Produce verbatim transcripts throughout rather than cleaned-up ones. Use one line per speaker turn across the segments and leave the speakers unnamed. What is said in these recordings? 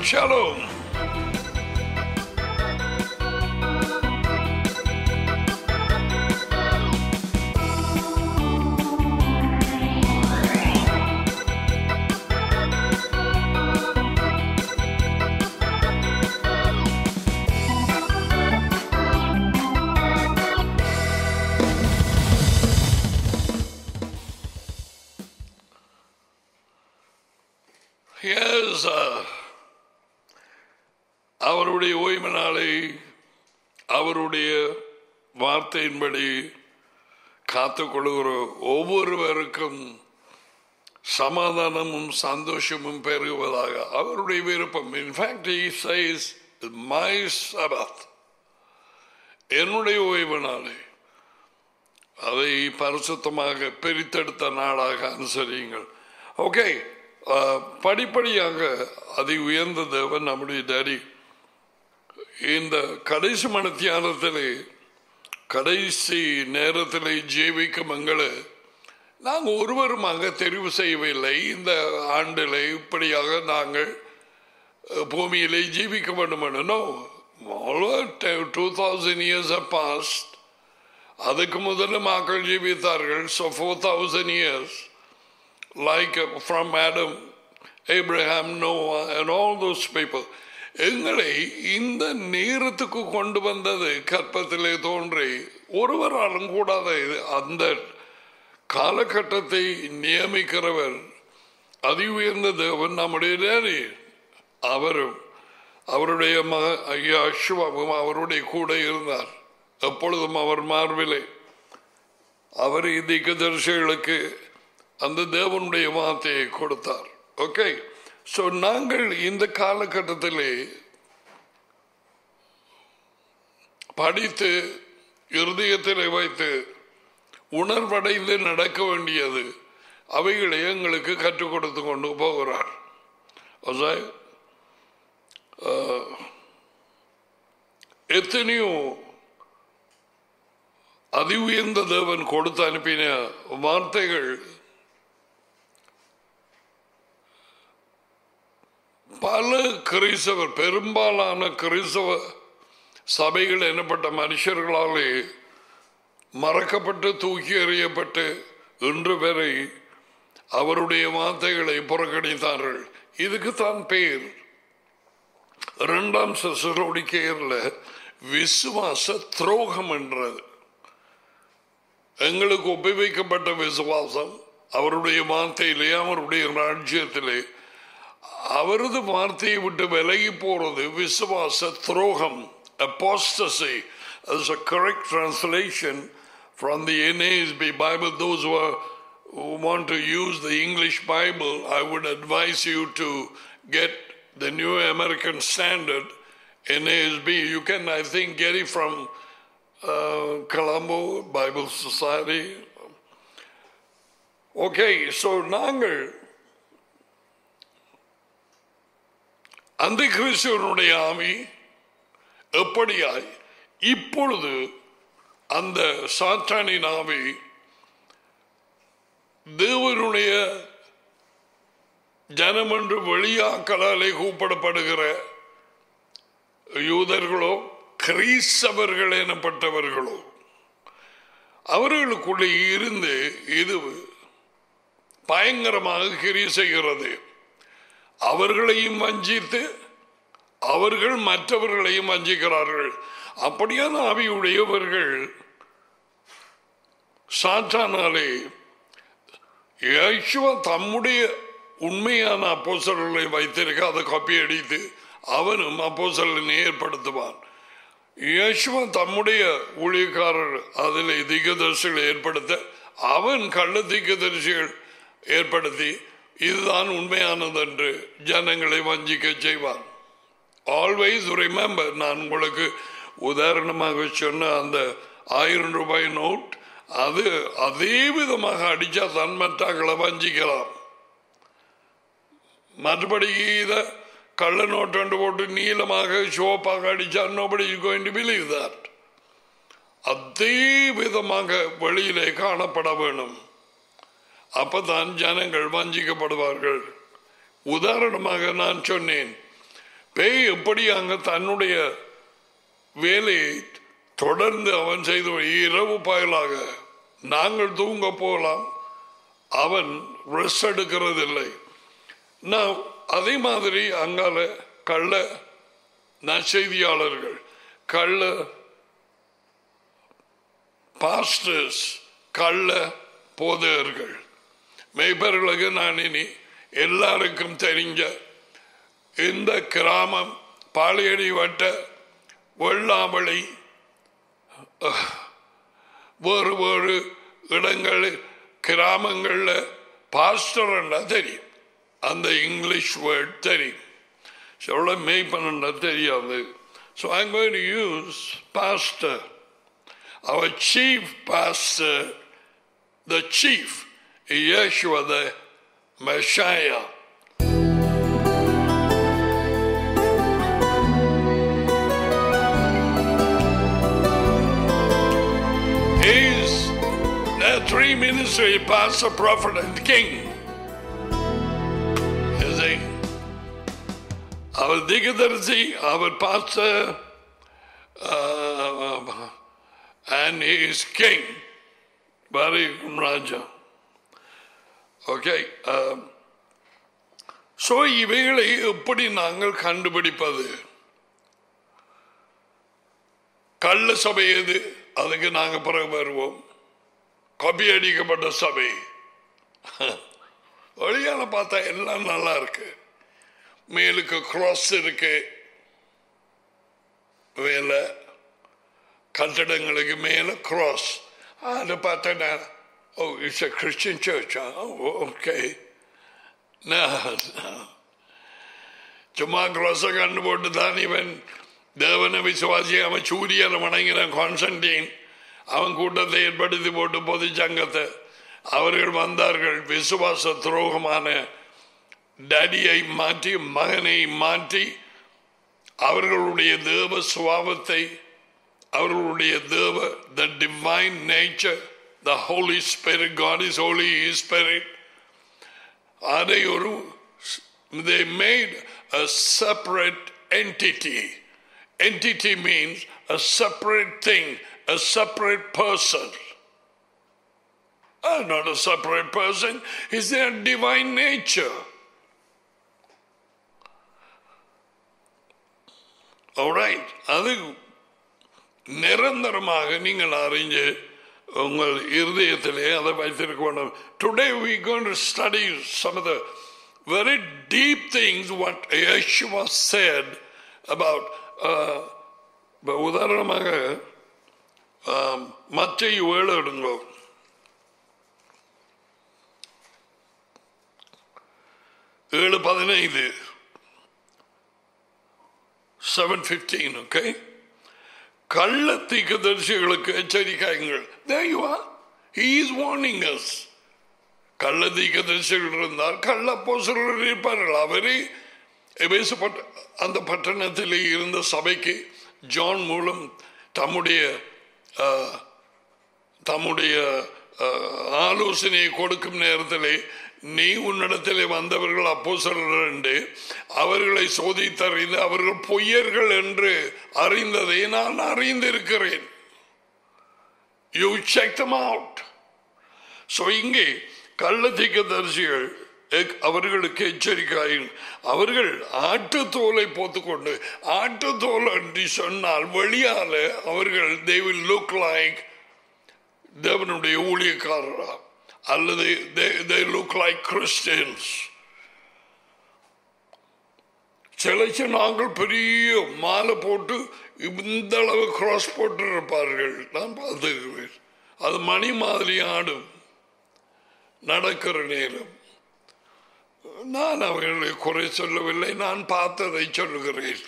Shalom. Here's uh, அவருடைய ஓய்வு நாளை அவருடைய வார்த்தையின்படி காத்துக்கொள்கிற ஒவ்வொருவருக்கும் சமாதானமும் சந்தோஷமும் பெருகுவதாக அவருடைய விருப்பம். In fact he says my Sabbath, என்னுடைய ஓய்வு நாளை அதை பரிசுத்தமாக பிரித்தெடுத்த நாளாக அனுசரியுங்கள். ஓகே, படிப்படியாக அதி உயர்ந்த தேவன் நம்முடைய டேடி இந்த கடைசி மணித்தியானத்திலே கடைசி நேரத்திலே ஜீவிக்கும் எங்களை நாங்கள் ஒருவருமாக தெரிவு செய்யவில்லை. இந்த ஆண்டிலே இப்படியாக நாங்கள் பூமியிலே ஜீவிக்க வேண்டும் என்று டூ தௌசண்ட் இயர்ஸ் பாஸ்ட். அதுக்கு முதல்ல மக்கள் ஜீவித்தார்கள். So four thousand years like from Adam, Abraham, Noah and all those people. எங்களை இந்த நேரத்துக்கு கொண்டு வந்தது கற்பத்திலே தோன்றி ஒருவராலும் கூடாத அந்த காலகட்டத்தை நியமிக்கிறவர் அதி உயர்ந்த தேவன் நம்முடைய டேடி. அவரும் அவருடைய மக ஐயா அஸ்வாவும் அவருடைய கூட இருந்தார். எப்பொழுதும் அவர் மார்பிலே அவர் தீர்க்கதரிசிகளுக்கு அந்த தேவனுடைய வார்த்தையை கொடுத்தார். ஓகே, ஸோ நாங்கள் இந்த காலகட்டத்திலே படித்து இருதயத்திலே வைத்து உணர்வடைந்து நடக்க வேண்டியது அவைகளை எங்களுக்கு கற்றுக் கொடுத்து கொண்டு போகிறார். எத்தனையோ அதி உயர்ந்த தேவன் கொடுத்து அனுப்பின வார்த்தைகள் பல கிறிஸ்தவர் பெரும்பாலான கிறிஸ்தவ சபைகள் எனப்பட்ட மனுஷர்களாலே மறக்கப்பட்டு தூக்கி எறியப்பட்டு இன்று வரை அவருடைய வார்த்தைகளை புறக்கணித்தார்கள். இதுக்கு தான் பேர் இரண்டாம் தெசலோனிக்கேயர்ல விசுவாச துரோகம் என்றது. எங்களுக்கு ஒப்புவிக்கப்பட்ட விசுவாசம் அவருடைய வார்த்தையிலே அவருடைய ராஜ்யத்திலே அவரது வார்த்தையை விட்டு விலகி போறது விசுவாச துரோகம், apostasy. As a correct translation from the N A S B Bible. Those who, are, who want to use the English Bible, I would advise you to get the New American Standard, N A S B. You can, I think, get it from uh, Colombo Bible Society. Okay, so நாங்கள் அந்த கிறிஸ்துவனுடைய ஆவி எப்படியாய் இப்பொழுது அந்த சாத்தானின் ஆவி தேவனுடைய ஜனம் என்று வெளியாக்களாலே கூப்பிடப்படுகிற யூதர்களோ கிறிஸ்தவர்கள் எனப்பட்டவர்களோ அவர்களுக்குள்ளே இருந்து இது பயங்கரமாக கிரியை செய்கிறது. அவர்களையும் வஞ்சித்து அவர்கள் மற்றவர்களையும் வஞ்சிக்கிறார்கள். அப்படியான ஆவியுடையவர்கள் சாத்தானாலே யேசுவா தம்முடைய உண்மையான அப்போஸ்தலர்களை வைத்திருக்க அதை காப்பி அடித்து அவனும் அப்போஸ்தலனை ஏற்படுத்துவான். யேசுவா தம்முடைய ஊழியக்காரர் அதில் தீர்க்கதரிசிகளை ஏற்படுத்த அவன் கள்ள தீர்க்கதரிசிகள் ஏற்படுத்தி இதுதான் உண்மையானது என்று ஜனங்களை வஞ்சிக்க செய்வான். ஆல்வேஸ் ரிமெம்பர், நான் உங்களுக்கு உதாரணமாக சொன்ன அந்த ஆயிரம் ரூபாய் நோட் அது அதே விதமாக அடிச்சா தான் மற்றங்களை வஞ்சிக்கலாம். மற்றபடி இதை கள்ள நோட்டு போட்டு நீளமாக சோப்பாக அடிச்சா nobody is going to believe that. அதே விதமாக வெளியிலே காணப்பட வேணும். அப்பதான் ஜனங்கள் வஞ்சிக்கப்படுவார்கள். உதாரணமாக நான் சொன்னேன், பேய் எப்படி அங்க தன்னுடைய வேலையை தொடர்ந்து அவன் செய்து இரவு பகலாக நாங்கள் தூங்க போகலாம், அவன் ரெஸ்ட் எடுக்கிறது இல்லை. நான் அதே மாதிரி அங்கால கள்ள நற்செய்தியாளர்கள், கள்ள பாஸ்டர்ஸ், கள்ள போதகர்கள், மெய்ப்பர்களுக்கு நான் இனி எல்லாருக்கும் தெரிஞ்ச இந்த கிராமம் பாளையடி வட்ட வெள்ளாமலை வேறு வேறு இடங்களில் கிராமங்களில் பாஸ்டர் தெரியும், அந்த இங்கிலீஷ் வேர்ட் தெரியும், சொல்ல மெய்ப்பன தெரியாது. So I'm going to use pastor, our chief pastor, the chief, Yeshua the Messiah. He's the three ministry, pastor, prophet and king. You see, our Dikadarsi, our pastor, uh, and he is king. Bari Raja. Okay. Uh, so, இவைகளை எப்படி நாங்கள் கண்டுபிடிப்பது? கள்ள சபை எது? அதுக்கு நாங்கள் பிறகு வருவோம். கபி அடிக்கப்பட்ட சபை வழியால பார்த்தா எல்லாம் நல்லா இருக்கு. மேலுக்கு கிராஸ் இருக்கு, மேல கட்டடங்களுக்கு மேல கிராஸ். அதை பார்த்தா oh it's a Christian church. Okay, சும்மா கிராஸை கண்டு போட்டு தான் இவன் தேவன விசுவாசி, அவன் சூரியனை வணங்கினான் கான்ஸ்டன்டீன், அவன் கூட்டத்தை ஏற்படுத்தி போட்டு பொது சங்கத்தை அவர்கள் வந்தார்கள். விசுவாச துரோகமான டேடியை மாற்றி மகனை மாற்றி அவர்களுடைய தேவ சுபாவத்தை, அவர்களுடைய தேவ the divine nature, the Holy Spirit, God is Holy Spirit, அதை ஒரு they made a separate entity. Entity means a separate thing, a separate person. Uh, not a separate person, is their divine nature. Alright, அது நிரந்தரமாக நீங்கள் அறிஞ்சு உங்கள் இருதயத்திலே அதை வைத்திருக்க வேண்டும். Today we are going to study some of the very deep things what Yeshua said about uh, உதாரணமாக மத்தேயு ஏழு எடுங்கோ. ஏழு பதினைந்து seven fifteen. ஓகே, கள்ள தீர்க்கதரிசிகளுக்கு எச்சரிக்கைகள். There you are. He is warning us. கள்ள தீர்க்கதரிசிகள் இருந்தால் கள்ள அப்போஸ்தலர்கள் இருப்பார்கள். அவரே எபேசு அந்த பட்டணத்திலே இருந்த சபைக்கு ஜான் மூலம் தம்முடைய தம்முடைய ஆலோசனையை கொடுக்கும் நேரத்திலே நீ உன்னிடத்திலே வந்தவர்கள் அப்போஸ்தலர்கள் என்று அவர்களை சோதித்தறிந்து அவர்கள் பொய்யர்கள் என்று அறிந்ததை நான் அறிந்திருக்கிறேன். You check them out. So இங்கே கள்ள தீர்க்கதரிசிகள் அவர்களுக்கு எச்சரிக்கையும், அவர்கள் ஆட்டு தோலை போத்துக்கொண்டு, ஆட்டு தோல் என்று சொன்னால் வெளியால அவர்கள் they will look like தேவனுடைய ஊழியக்காரரா அல்லது they, they look like Christians. சிலச்சு நாங்கள் பெரிய மாலை போட்டு இந்த அளவு கிராஸ் போட்டு இருப்பார்கள், நான் பார்த்துக்கிறேன். அது மணி மாதிரி ஆடும் நடக்கிற நேரம். நான் அவர்களை குறை சொல்லவில்லை, நான் பார்த்ததை சொல்லுகிறேன்.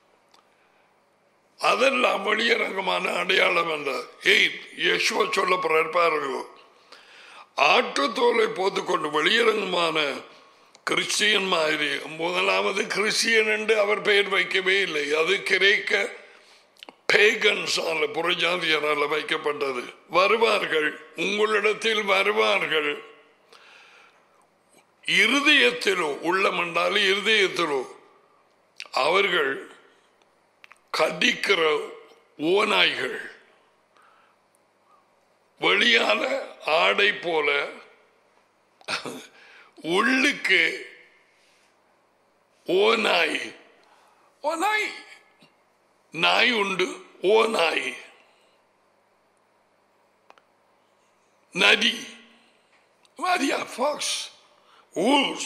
அதெல்லாம் வெளியரங்கமான அடையாளம் என்ற ஏய் யேசுவா சொல்ல பிறப்பார்கள். ஆட்டு தோலை போத்துக்கொண்டு வெளியரங்கமான கிறிஸ்டியன் மாதிரி. முதலாவது கிறிஸ்டியன் என்று அவர் பெயர் வைக்கவே இல்லை, அது கிரேக்க பேகன்ஸால புறஜாதியரால் வைக்கப்பட்டது. வருவார்கள், உங்களிடத்தில் வருவார்கள். இருதயத்திலோ உள்ளம் என்றால் இருதயத்திலோ அவர்கள் கடிக்கிற ஓநாய்கள், வெளியால ஆடை போல உள்ளுக்கு ஓநாய். ஓநாய் நாய் உண்டு, ஓநாய் நரி மாதிரியா, ஃபாக்ஸ், wolves.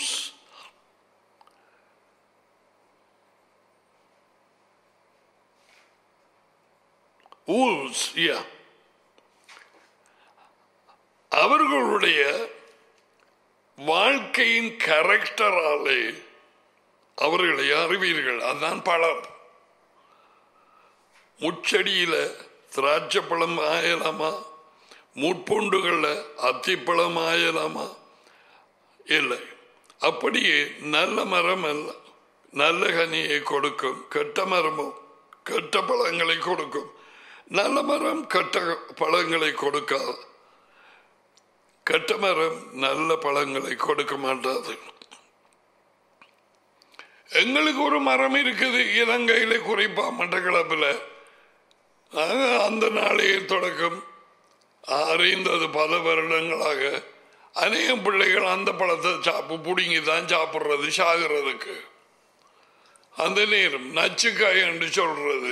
wolves, yeah. அவர்களுடைய வாழ்க்கையின் கேரக்டராலே அவர்களை அறிவீர்கள். அதுதான் பழம். முச்செடியில திராட்சை பழம் ஆயலாமா, முட்பூண்டுகள்ல அத்திப்பழம் ஆயலாமா? இல்லை. அப்படியே நல்ல மரம் அல்ல நல்ல கனியை கொடுக்கும், கெட்ட மரமோ கெட்ட பழங்களை கொடுக்கும். நல்ல மரம் கெட்ட பழங்களை கொடுக்காது, கெட்ட மரம் நல்ல பழங்களை கொடுக்க மாட்டாது. எங்களுக்கு ஒரு மரம் இருக்குது இலங்கையில, குறிப்பா மட்டக்களப்பில். அந்த நாளையே தொடக்கம் அறிந்தது பல வருடங்களாக அநேக பிள்ளைகள் அந்த பழத்தை சாப்பு பிடுங்கி தான் சாப்பிட்றது சாகிறதுக்கு. அந்த நேரம் நச்சுக்காய் என்று சொல்றது.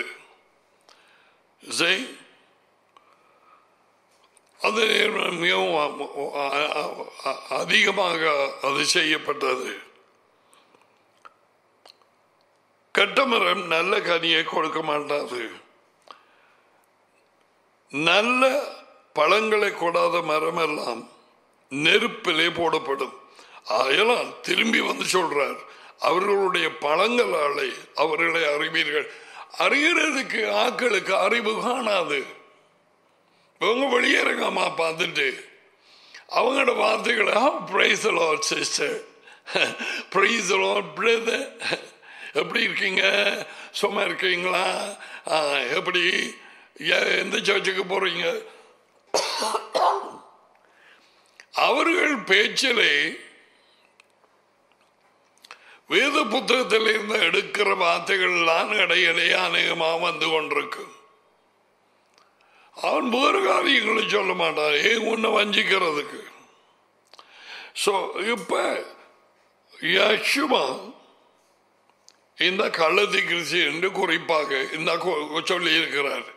அந்த நேரம் மிகவும் அதிகமாக அது செய்யப்பட்டது. கெட்ட மரம் நல்ல கனியை கொடுக்க மாட்டாது. நல்ல பழங்களை கொடாத மரம் எல்லாம் நெருப்பிலே போடப்படும். ஆயலால் திரும்பி வந்து சொல்றார், அவர்களுடைய பழங்களாலே அவர்களை அறிவீர்கள். அறிகிறதுக்கு ஆக்களுக்கு அறிவு காணாது. இவங்க வெளியேறங்கம்மா பார்த்துட்டு அவங்களோட வார்த்தைகளை praise the Lord sister, praise the Lord brother, எப்படி இருக்கீங்க, சும்மா இருக்கீங்களா, எப்படி எந்த சர்ச்சுக்கு போறீங்க? அவர்கள் பேச்சிலே வேத புத்தகத்தில் இருந்து எடுக்கிற வார்த்தைகள் எல்லாம் இடையிடையே அநேகமாக வந்து கொண்டிருக்கும். அவன் வேறு காரியங்களை சொல்ல மாட்டான், ஏன் உன்னை வஞ்சிக்கிறதுக்கு. ஸோ இப்ப யேசுவா இந்த கள்ளத்தி கிறிஸ்து என்று குறிப்பாக இந்த சொல்லி இருக்கிறார்.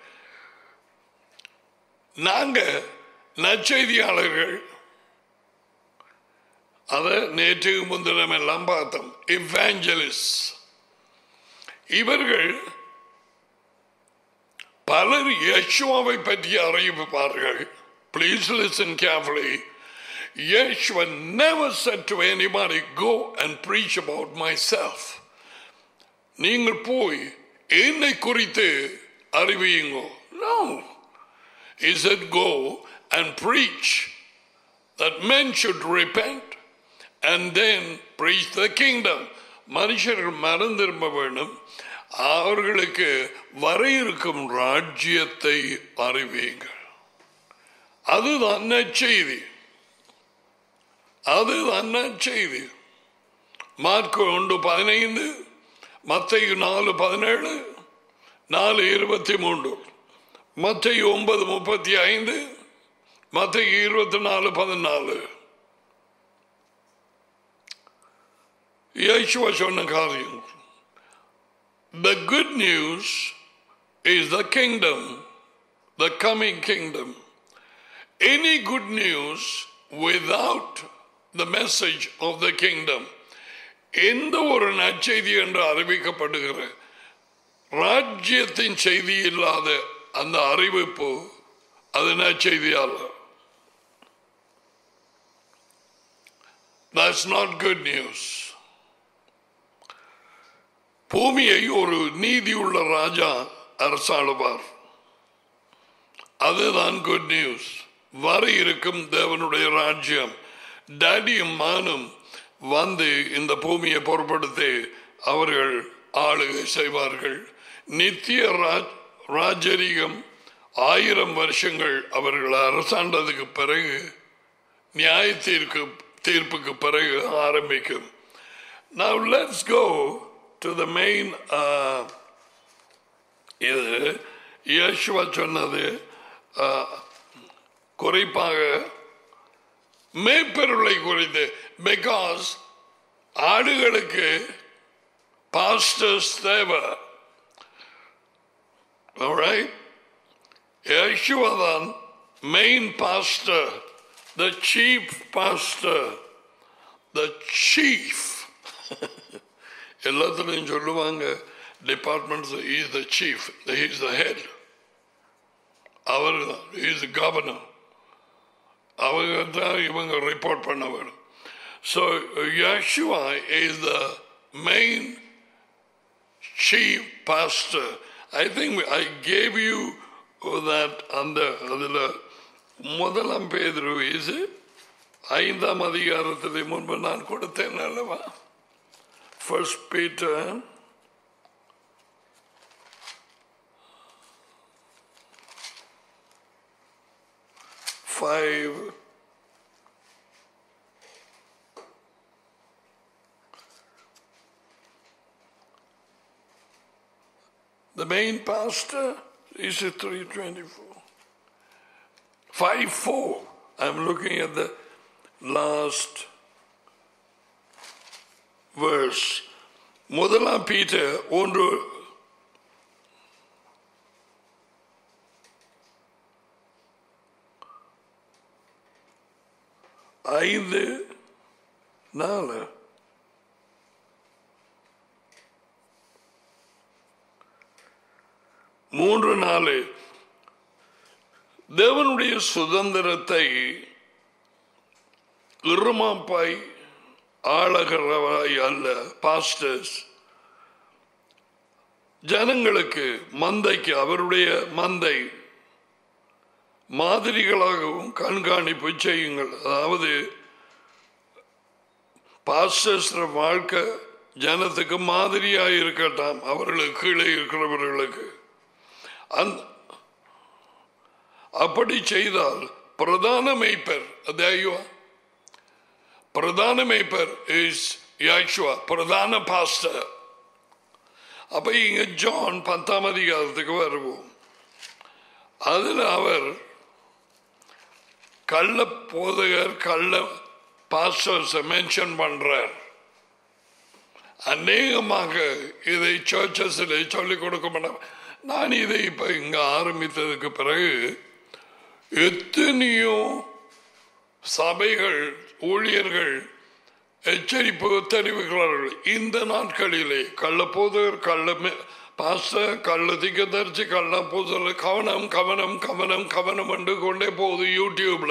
நாங்க நற்செய்தியாளர்கள் அதை நேற்று முன்தினம் எல்லாம் பார்த்தோம். இவாஞ்சலிஸ்ட் இவர்கள் பலர் யேசுவாவை பற்றி அறிவிப்பார்கள். Please listen carefully. Yeshua never said to anybody, go and preach about myself. நீங்கள் போய் என்னை குறித்து அறிவியுங்கோ. No. He said, go and preach that men should repent and then preach the kingdom. மனுஷர்கள் மனம் திரும்ப வேண்டும், அவர்களுக்கு வர இருக்கும் ராஜ்யத்தை அறிவியுங்கள். அதுதான் நற்செய்தி, அதுதான் நற்செய்தி. மார்க்கு ஒன்று பதினைந்து, மத்தேயு நாலு பதினேழு, நாலு இருபத்தி மூன்று, மத்தேயு ஒன்பது முப்பத்தி ஐந்து, மத்தேயு இருபத்தி நாலு பதினாலு. யேசுவா சொன்ன காரியம். The good news is the kingdom, the coming kingdom. Any good news without the message of the kingdom, எந்த ஒரு நற்செய்தி என்று அறிவிக்கப்படுகிற ராஜ்யத்தின் செய்தி இல்லாத அந்த அறிவிப்பு, அது நற்செய்தியால். That's not good news. பூமியை ஒரு நீதியுள்ள ராஜா அரசாளுவார், அதுதான் குட் நியூஸ். வர இருக்கும் தேவனுடைய ராஜ்யம். டாடியும் மானும் வந்து இந்த பூமியை பொறுப்படுத்தி அவர்கள் ஆளுகை செய்வார்கள். நித்திய ராஜரீகம் ஆயிரம் வருஷங்கள் அவர்கள் அரசாண்டதுக்கு பிறகு நியாய தீர்ப்பு தீர்ப்புக்கு பிறகு ஆரம்பிக்கும். Now let's go to the main uh, இது இயேசுவா சொன்னது குறிப்பாக மேய்ப்பொருளை குறித்து. பிகாஸ் ஆடுகளுக்கு பாஸ்டர்ஸ் தேவை. Alright? இயேசுவா தான் main pastor, the chief pastor, the chief. எல்லாத்துலையும் சொல்லுவாங்க departments, he is the chief, he is the head. அவர் தான், he is the governor. அவங்க தான் இவங்க ரிப்போர்ட் பண்ண வேணும். So Yeshua is the main chief pastor. I think I gave you that அந்த அதில் முதலாம் பேதுரு is ஐந்தாம் அதிகாரத்திலே முன்பு நான் கொடுத்தேன் அல்லவா? First Peter five the main pastor is a three twenty-four five four. I'm looking at the last verse. முதலாம் பீட்டர் ஒன்று ஐந்து நாலு மூன்று நாலு தேவனுடைய சுதந்திரத்தை இருமாப்பாய் ஆளகிறவாய் அல்ல, பாஸ்டர்ஸ் ஜனங்களுக்கு மந்தைக்கு அவருடைய மந்தை மாதிரிகளாகவும் கண்காணிப்பு செய்யுங்கள். அதாவது பாஸ்டர்ஸ் வாழ்க்கை ஜனத்துக்கு மாதிரியாக இருக்கட்டாம், அவர்களுக்கு கீழே இருக்கிறவர்களுக்கு. அந்த அப்படி செய்தால் பிரதான மேய்ப்பர், அதையோ பிரதான மேய்ப்பர் இஸ் யாஷுவா, பிரதான பாஸ்டர். அப்ப இங்க ஜான் பத்தாம் அதிகாரத்துக்கு வருவோம். அதில் அவர் கள்ள போதகர் கள்ள பாஸ்டர்ஸ் மென்ஷன் பண்றார். அநேகமாக இதை சர்ச்சஸில் சொல்லிக் கொடுக்க மாட்டேன். நான் இதை இப்ப இங்க ஆரம்பித்ததுக்கு பிறகு எத்தனையோ சபைகள் ஊழியர்கள் எச்சரிப்பு தெரிவிக்கிறார்கள். இந்த நாட்களிலே கள்ள போதகர் கள்ள பாஸ்டர் கள்ள திக்கதரிசி கள்ள போதகர் கவனம் கவனம் கவனம் கவனம் என்று கொண்டே போகுது யூடியூப்ல.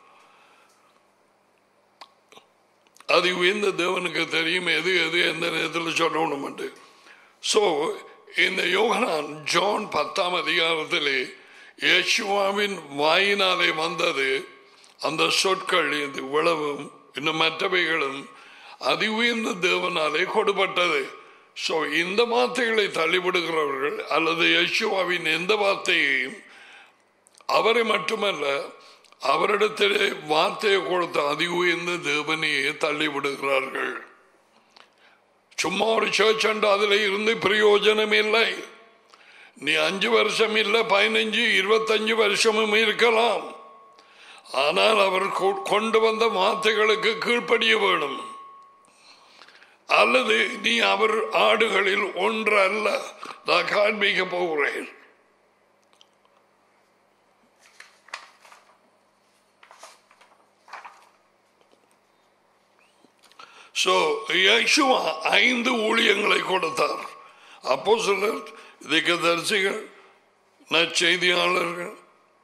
அது இந்த தேவனுக்கு தெரியும் எது எது எந்த நேரத்தில் சொல்லணும் என்று. ஸோ இந்த யோகனான் ஜான் பத்தாம் அதிகாரத்திலே இயேசுவாவின் வாயினாலே வந்தது அந்த சொற்கள், இந்த விளவும் இன்னும் மற்றவைகளும் அதி உயர்ந்த தேவனாலே கொடுப்பட்டது. ஸோ இந்த வார்த்தைகளை தள்ளிவிடுகிறவர்கள் அல்லது இயேசுவாவின் எந்த வார்த்தையையும் அவரை மட்டுமல்ல அவரிடத்திலே வார்த்தையை கொடுத்த அதி உயர்ந்த தேவனையே தள்ளிவிடுகிறார்கள். சும்மா ஒரு சர்ச் அண்ட் அதில் இருந்து பிரயோஜனம் இல்லை. நீ அஞ்சு வருஷம் இல்லை, பதினஞ்சு இருபத்தஞ்சு வருஷமும் இருக்கலாம். ஆனால் அவர் கொண்டு வந்த வார்த்தைகளுக்கு கீழ்ப்படிய வேணும். அல்லது நீ அவர் ஆடுகளில் ஒன்று அல்ல. நான் காண்பிக்க போகிறேன். So, யேசுவா ஐந்து ஊழியங்களை கொடுத்தார். அப்போஸ்தலர், தீர்க்கதரிசிகள், நற்செய்தியாளர்கள்,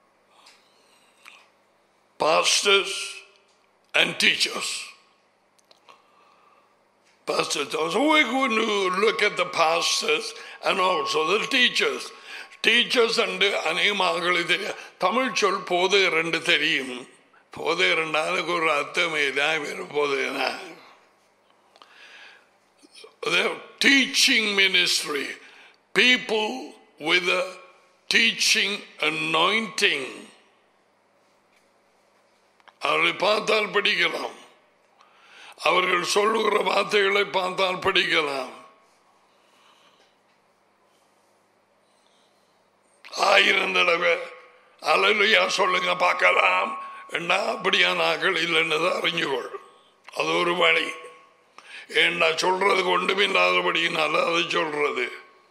pastors and teachers. Pastors. So we're going to look at the pastors and also the teachers. Teachers and அநேகமாக தெரியும். தமிழ் சொல் போதகர் என்று தெரியும். போதகர் என்றாலுக்கு ஒரு அர்த்தமே தான் வேறு போதகனா. Teaching ministry, people with a teaching anointing. அவர்களை பார்த்தால் படிக்கலாம், அவர்கள் சொல்லுகிற வார்த்தைகளை பார்த்தால் படிக்கலாம். ஆயிரம் தடவை அல்லேலூயா சொல்லுங்க பார்க்கலாம் என்ன அப்படியான ஆக்கள் இல்லைன்னு அறிஞ்சுகொள். அது ஒரு வழி. ஏண்டா சொல்றது கொண்டும் இல்லாதபடியினால அதை சொல்றது.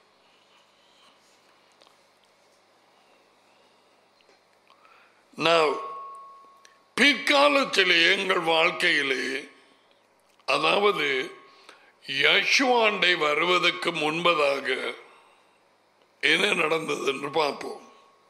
நான் பிற்காலத்திலே எங்கள் வாழ்க்கையிலே, அதாவது யேசுவாண்டை வருவதற்கு முன்பதாக என்ன நடந்தது என்று பார்ப்போம்.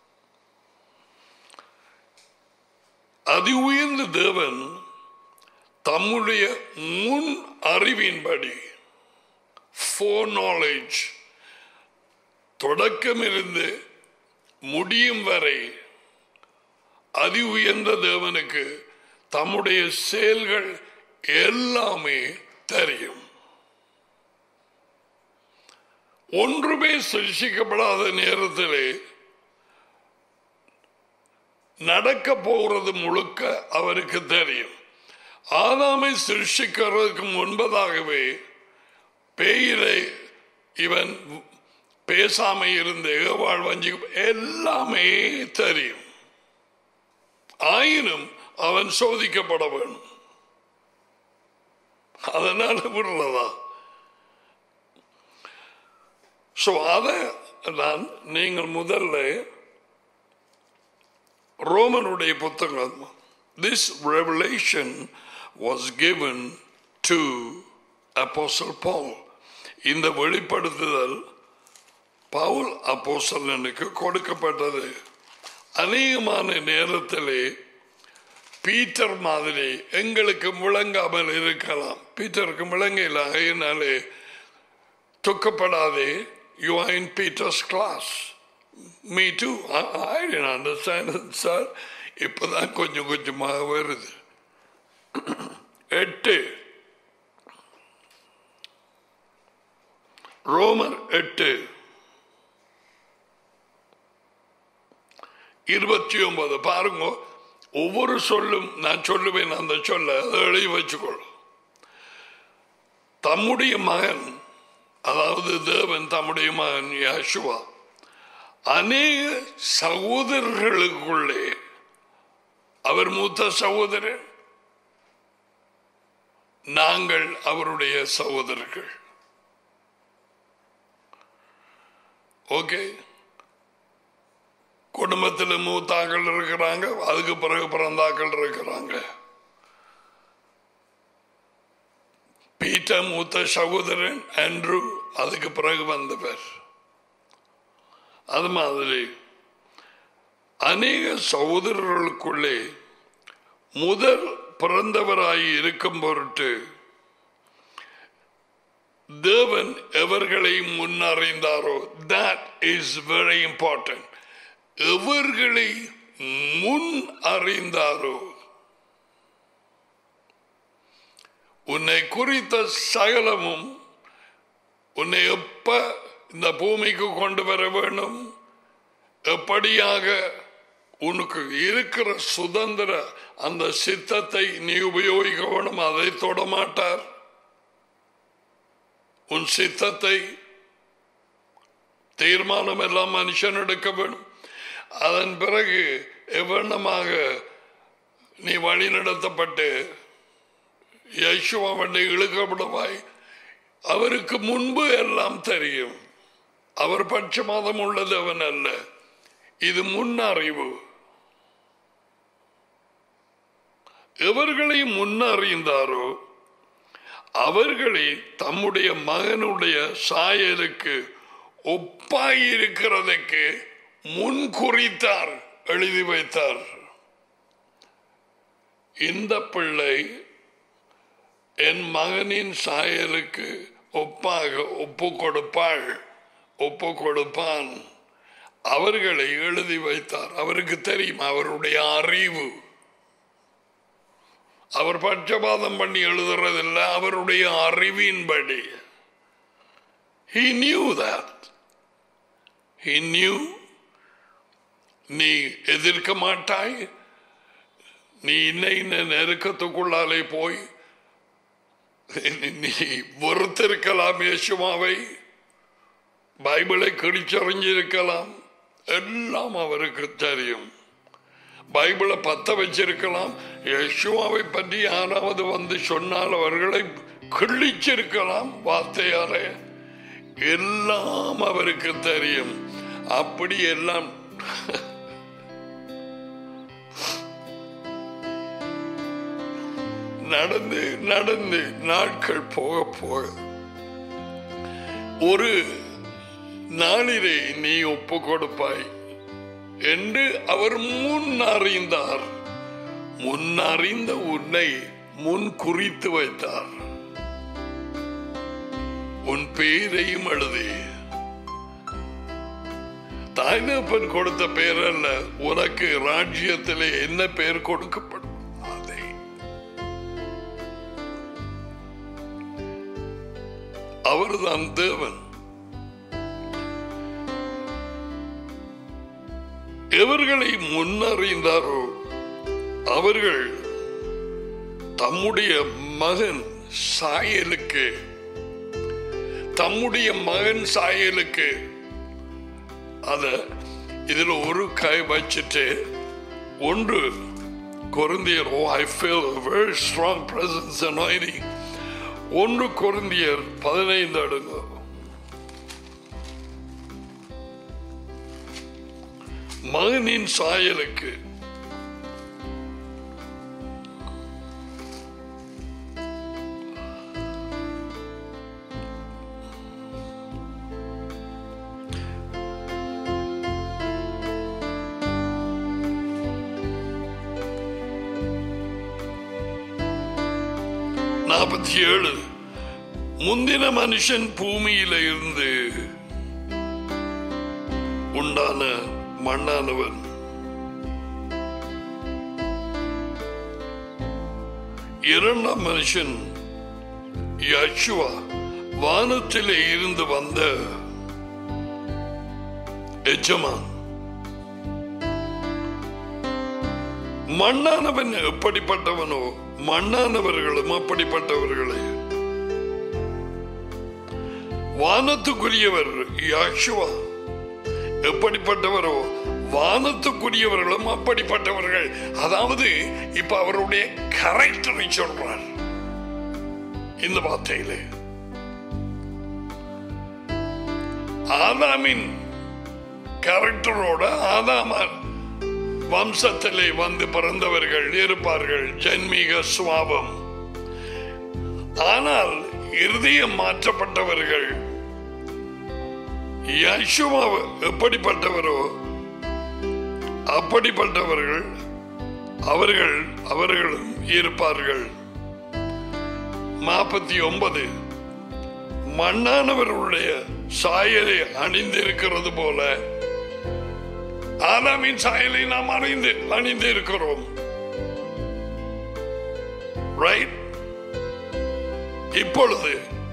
அதி உயர்ந்த தேவன் தம்முடைய முன் அறிவின்படி ஃபோர்நாலேஜ் தொடக்கமிருந்து முடியும் வரை அதி உயர்ந்த தேவனுக்கு தம்முடைய செயல்கள் எல்லாமே தெரியும். ஒன்றுமே சிருஷ்டிக்கப்படாத நேரத்திலே நடக்க போகிறது முழுக்க அவருக்கு தெரியும். ஆதாமை சிருஷ்டிக்கிறதுக்கு முன்பதாகவே பேயிலை இவன் பேசாம இருந்த ஏவாள் வஞ்சி எல்லாமே தெரியும். ஆயினும் அவன் சோதிக்கப்பட வேணும். அதனால விடுறதா? சோ அதை நான் நீங்கள் முதல்ல ரோமனுடைய புத்தகம், this revelation was given to Apostle Paul. இந்த வெளிப்படுத்துதல் பவுல் அப்போஸ்தலனுக்கு கொடுக்கப்பட்டது. அநேகமான நேரத்திலே பீட்டர் மாதிரி எங்களுக்கு விளங்காமல் இருக்கலாம். பீட்டருக்கு விளங்கல, அதனாலே துக்கப்படாதே, you are in Peter's class. Me too. I, I didn't understand it, sir. இப்பதான் கொஞ்சம் கொஞ்சமாக வருது. எட்டு ரோமர் எட்டு இருபத்தி ஒன்பது பாருங்க. ஒவ்வொரு சொல்லும் நான் சொல்லுவேன், அந்த சொல்ல எழுதி வச்சுக்கொள். தம்முடைய மகன், அதாவது தேவன் தம்முடைய மகன் யேசுவா அநேக சகோதரர்களுக்குள்ளே, அவர் மூத்த சகோதரன், நாங்கள் அவருடைய சகோதரர்கள். ஓகே, குடும்பத்தில் மூத்தாக்கள் இருக்கிறாங்க, அதுக்கு பிறகு பிறந்தாக்கள் இருக்கிறாங்க. பீட்டர் மூத்த சகோதரன், ஆண்ட்ரூ அதுக்கு பிறகு வந்தவர். அது மாதிரி அநேக சகோதரர்களுக்குள்ளே முதல் பிறந்தவராய் இருக்கும் பொருட்டு தேவன் எவர்களை முன்னறிந்தாரோ, that is very important. எவர்களை முன் அறிந்தாரோ, உன்னை குறித்த சகலமும், உன்னை எப்ப இந்த பூமிக்கு கொண்டு வர வேண்டும், எப்படியாக உனக்கு இருக்கிற சுதந்திர அந்த சித்தத்தை நீ உபயோகிக்க வேணும், அதை தொடமாட்டார். உன் சித்தத்தை தீர்மானம் எல்லாம் மனுஷன் எடுக்க வேண்டும். அதன் பிறகு எவ்வளமாக நீ வழி நடத்தப்பட்டு யேசுவாவை இழுக்கப்படுவாய். அவருக்கு முன்பு எல்லாம் தெரியும். அவர் பட்சமாதம் உள்ளது அவன் அல்ல. இது முன் அறிவு. எவர்களை முன்னறிந்தாரோ அவர்களை தம்முடைய மகனுடைய சாயலுக்கு ஒப்பாயிருக்கிறதுக்கு முன் குறித்தார், எழுதி வைத்தார். இந்த பிள்ளை என் மகனின் சாயலுக்கு ஒப்பாக ஒப்பு கொடுப்பாள், ஒப்பு கொடுப்பான். அவர்களை எழுதி வைத்தார். அவருக்கு தெரியும், அவருடைய அறிவு. அவர் பட்சபாதம் பண்ணி எழுதுறதில்லை, அவருடைய அறிவின்படி. He knew that. He knew நீ எதிர்க்க மாட்டாய், நீ இன்ன இன்ன நெருக்கத்துக்குள்ளாலே போய் நீ வெறுத்திருக்கலாம், இயேசுவாவை பைபிளை கிழிச்சறிஞ்சிருக்கலாம், எல்லாம் அவருக்கு தெரியும். பைபிளை பத்த வச்சிருக்கலாம், யெஷுவாவை பற்றி யாராவது வந்து சொன்னால் அவர்களை கிள்ளிச்சிருக்கலாம் வார்த்தையாலே. எல்லாம் அவருக்கு தெரியும். அப்படி எல்லாம் நடந்து நடந்து நாட்கள் போக போக ஒரு நாளிலே நீ ஒப்பு கொடுப்பாய் என்று அவர் முன் அறிந்தார். முன் அறிந்த உன்னை முன் குறித்து வைத்தார். உன் பெயரையும் எழுதி, தாய்தப்பன் கொடுத்த பெயர் அல்ல, உனக்கு ராஜ்யத்திலே என்ன பெயர் கொடுக்கப்படும் அதை அவர்தான் தேவன். எவர்களை முன்னறிந்தாரோ அவர்கள் தம்முடைய மகன் சாயலுக்கு தம்முடைய மகன் சாயலுக்கு அத இதுல ஒரு கை வச்சுட்டு ஒன்று கொரிந்தியர், oh I feel a very strong presence anointing. ஒன்று கொரிந்தியர் பதினைந்து அடுங்க. மகனின் சாயலுக்கு நாற்பத்தி ஏழு. முந்தின மனுஷன் பூமியில இருந்து உண்டான மண்ணானவன், இரண்டாம் மனுஷன் யெஷுவா வானத்திலே இருந்து வந்த எஜமான். மண்ணானவன் எப்படிப்பட்டவனோ மண்ணானவர்களும் அப்படிப்பட்டவர்களே. வானத்துக்குரியவர் யெஷுவா எப்படிப்பட்டவரோ வானத்துக்குரியவர்களும் அப்படிப்பட்டவர்கள். அதாவது இப்ப அவருடைய கேரக்டரை சொல்றார் இந்த வார்த்தையிலே. ஆதாமின் கேரக்டரோட ஆதாம வம்சத்திலே வந்து பிறந்தவர்கள் இருப்பார்கள், ஜன்மீக சுவாபம். ஆனால் இருதயம் மாற்றப்பட்டவர்கள் யெஷுவா எப்படிப்பட்டவரோ அப்படிப்பட்டவர்கள் அவர்கள் அவர்களும் இருப்பார்கள். நாற்பத்தி ஒன்பது. மண்ணானவர்களுடைய சாயலை அணிந்திருக்கிறது போல ஆதாமின் சாயலை நாம் அணிந்து அணிந்து இருக்கிறோம். ரைட்? இப்பொழுது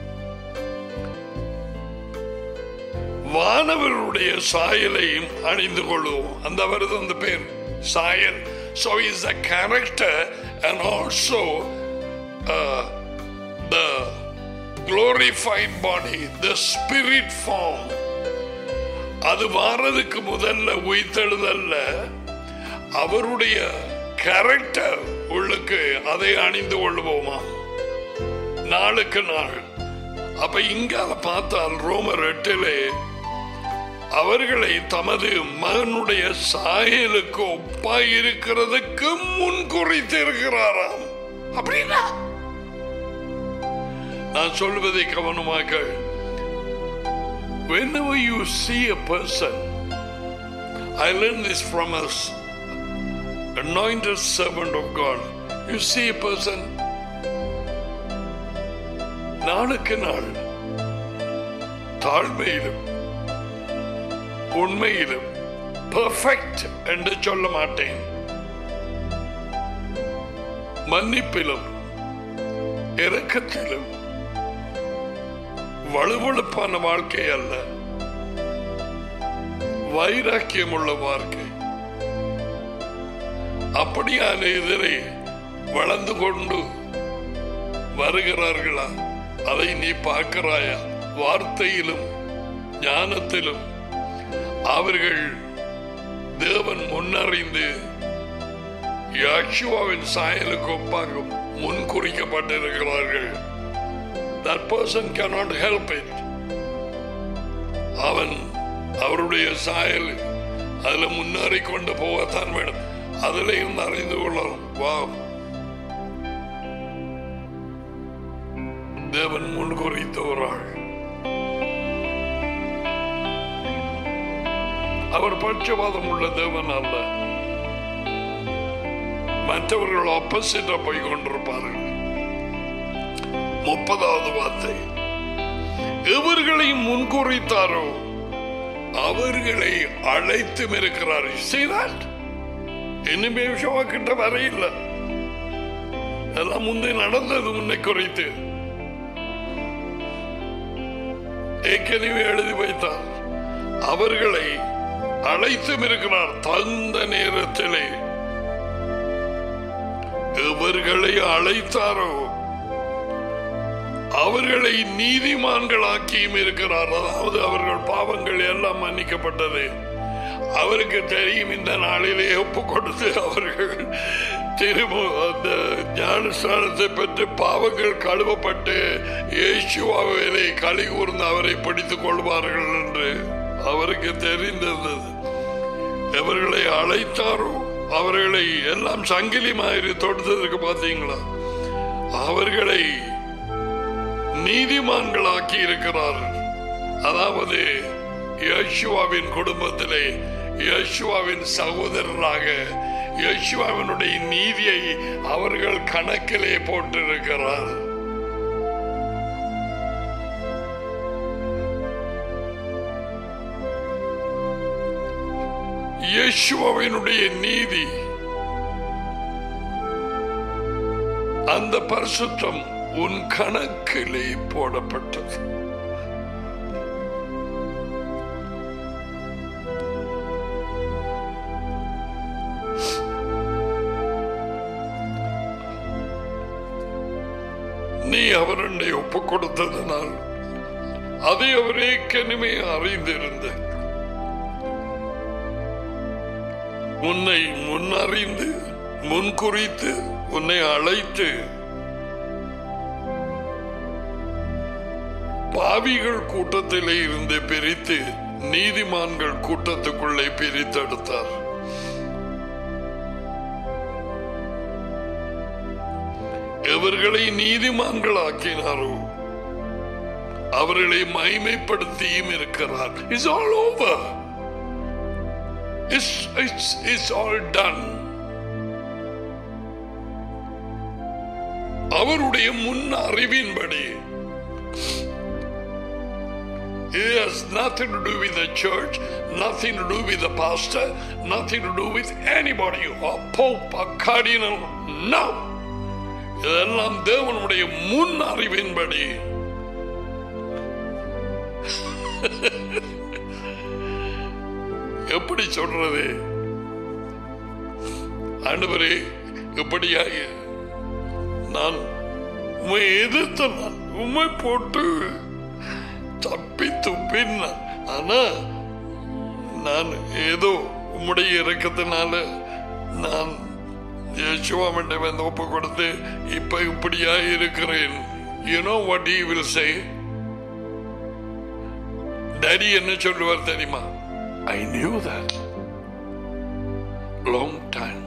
வானவருடைய சாயலையும் அணிந்து கொள்வோம். அந்த வருது அந்த பேர் சாயல். So is the character and also uh, the glorified body, the spirit form. அது வாரதுக்கு முதல்ல உயிர்த்தெழுதல்ல, அவருடைய கேரக்டர் உள்ளுக்கு அதை அணிந்து கொள்வோமா நாளுக்கு நாள். அப்ப இங்க பார்த்தால் ரோமர் எட்டிலே அவர்களை தமது மகனுடைய சாயலுக்கு ஒப்பாய் இருக்கிறதுக்கு முன் குறித்து இருக்கிறாராம். அப்படின்னா நான் சொல்வதை கவனமாக, whenever you see a person, I learned this from us anointed servant of God. You see a person நாளுக்கு நாள் தாழ்மையிலும் உண்மையிலும் பெர்ஃபெக்ட் என்று சொல்ல மாட்டேன், மன்னிப்பிலும் இரக்கத்திலும் வலுவழுப்பான வாழ்க்கை அல்ல, வைராக்கியம் உள்ள வாழ்க்கை. அப்படியான எதிரே வளர்ந்து கொண்டு வருகிறார்களா? அதை நீ பார்க்கிறாயா? வார்த்தையிலும் ஞானத்திலும் அவர்கள் தேவன் முன்னறிந்து யெகோவாவின் சாயலுக்கு ஒப்பாக முன்குறிக்கப்பட்டிருக்கிறார்கள். That person cannot help it. அவன் அவருடைய சாயல் அதுல முன்னேறி கொண்டு போகத்தான் வேணும். அதுல இருந்து அறிந்து கொள்ளலாம். வா, தேவன் முன்குறித்தவராள். அவர் பட்சபாதம் உள்ள தேவன் அல்ல. மற்றவர்கள் ஆப்போசிட்டா போய் கொண்டிருப்பார்கள். முப்பதாவது வார்த்தை, எவர்களை முன்குறித்தாரோ அவர்களை அழைத்தும் இருக்கிறார். இனிமே கிட்ட வரையில்லை, எல்லாம் முன்னே நடந்தது. முன்னை குறித்து ஏற்கனவே எழுதி வைத்தார். அவர்களை அழைத்தும் இருக்கிறார். தந்த நேரத்திலே எவர்களை அழைத்தாரோ அவர்களை நீதிமான்களாக்கியும் இருக்கிறார். அதாவது அவர்கள் பாவங்கள் எல்லாம் மன்னிக்கப்பட்டது. அவருக்கு தெரியும் இந்த நாளிலே ஒப்பு கொடுத்து அவர்கள் திரும்ப அந்த ஞானஸ்நானத்தை பெற்று பாவங்கள் கழுவப்பட்டு இயேசுவாவிலே களி கூர்ந்து அவரை பிடித்துக் கொள்வார்கள் என்று அவருக்கு தெரிந்தது. எவர்களை அழைத்தாரோ அவர்களை எல்லாம் சங்கிலி மாதிரி தொடுத்ததற்கு பார்த்தீங்களா, அவர்களை நீதிமான்களாக்கி இருக்கிறார்கள். அதாவது யெகோவாவின் குடும்பத்திலே யெகோவாவின் சகோதரராக யெகோவாவினுடைய நீதியை அவர்கள் கணக்கிலே போட்டிருக்கிறார். யெகோவாவினுடைய நீதி, அந்த பரிசுத்தம் உன் கணக்கிலே போடப்பட்டது. நீ அவருடைய ஒப்பு கொடுத்ததனால் அதை அவர் ஏற்கனவே அறிந்திருந்த உன்னை முன்னறிந்து முன்குறித்து உன்னை அழைத்து பாவிகள் கூட்டத்திலே இருந்து பிரித்து நீதிமான்கள் கூட்டத்துக்குள்ளே பிரித்தெடுத்தார். எவர்களை நீதிமான்கள் ஆக்கினாரோ அவர்களை மகிமைப்படுத்தியும் இருக்கிறார். It's all over. It's, it's, it's all done. அவருடைய முன் அறிவின்படி. It has nothing to do with the church, nothing to do with the pastor, nothing to do with anybody, a pope, a cardinal. No. இதெல்லாம் தேவனுடைய முன் அறிவின்படி. எப்படி சொல்றது? ஆண்டவரே, இப்படியாக நான் உம்மை எதிர்த்த உம்மை போட்டு தப்பி துப்பின், ஆனா நான் ஏதோ உம்முடைய இறக்கத்தினால நான் யெகோவாவிடம் வந்து ஒப்பு கொடுத்து இப்ப இப்படியா இருக்கிறேன். You know what he will say? Daddy என்ன சொல்லுவார் தெரியுமா? I knew that long time.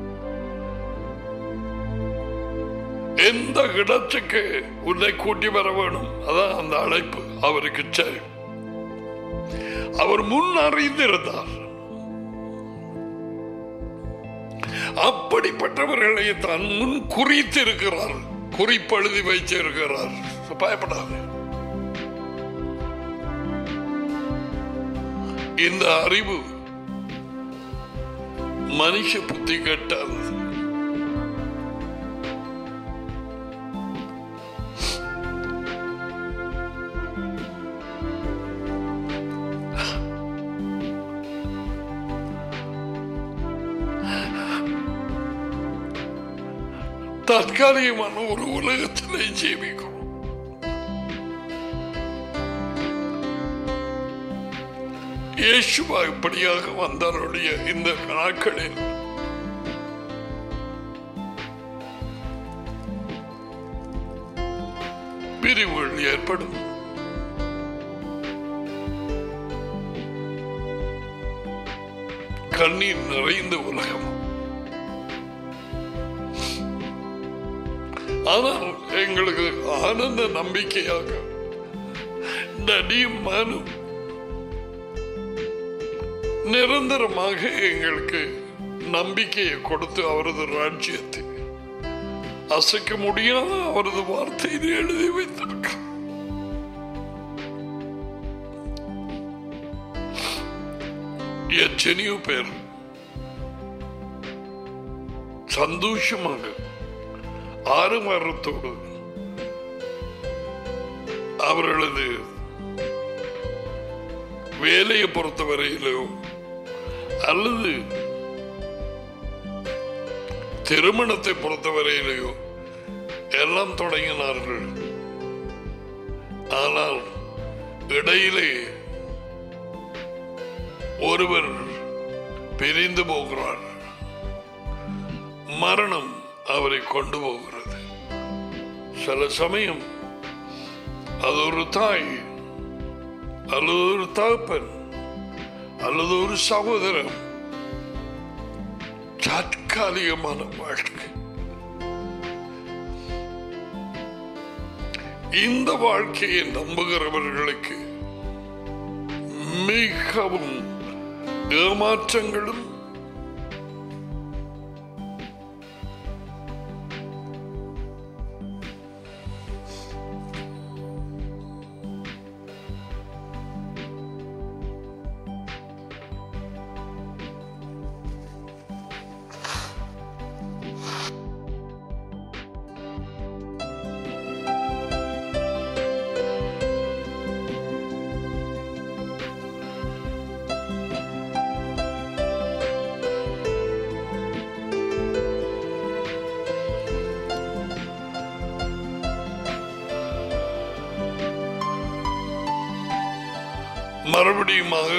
எந்த இடத்துக்கு உன்னை கூட்டி வர வேணும், அதான் அந்த அழைப்பு அவருக்கு. சரி, அவர் முன் அறிந்திருந்தார். அப்படிப்பட்டவர்களை தான் முன் குறித்து இருக்கிறார், குறிப்பெழுதி வைச்சிருக்கிறார். பயப்படாது. இந்த அறிவு மனுஷ புத்தி கட்டாது. தற்காலிகமான ஒரு உலகத்திலே ஜீவிக்கும். இயேசுவா இப்படியாக வந்தாருடைய இந்த நாட்களில் பிரிவுகள் ஏற்படும். கண்ணீர் நிறைந்த உலகம். ஆனால் எங்களுக்கு ஆனந்த நம்பிக்கையாக நடியும் மனும் நிரந்தரமாக எங்களுக்கு நம்பிக்கையை கொடுத்து அவரது ராஜ்யத்தை அசைக்க முடியாத அவரது வார்த்தையை எழுதி வைத்திருக்க எத்தனையோ பேர் சந்தோஷமாக ஆரவாரத்தோடு அவர்களது வேலையை பொறுத்தவரையிலோ அல்லது திருமணத்தை பொறுத்தவரையிலையோ எல்லாம் தொடங்கினார்கள். ஆனால் இடையிலே ஒருவர் பிரிந்து போகிறார். மரணம் அவரை கொண்டு போகிறது. சில சமயம் அது ஒரு தாய் அல்லது ஒரு தகப்பன் அல்லது ஒரு சகோதரன். தற்காலிகமான வாழ்க்கை. இந்த வாழ்க்கையை நம்புகிறவர்களுக்கு மிகவும் ஏமாற்றங்களும் மறுபடியுமாக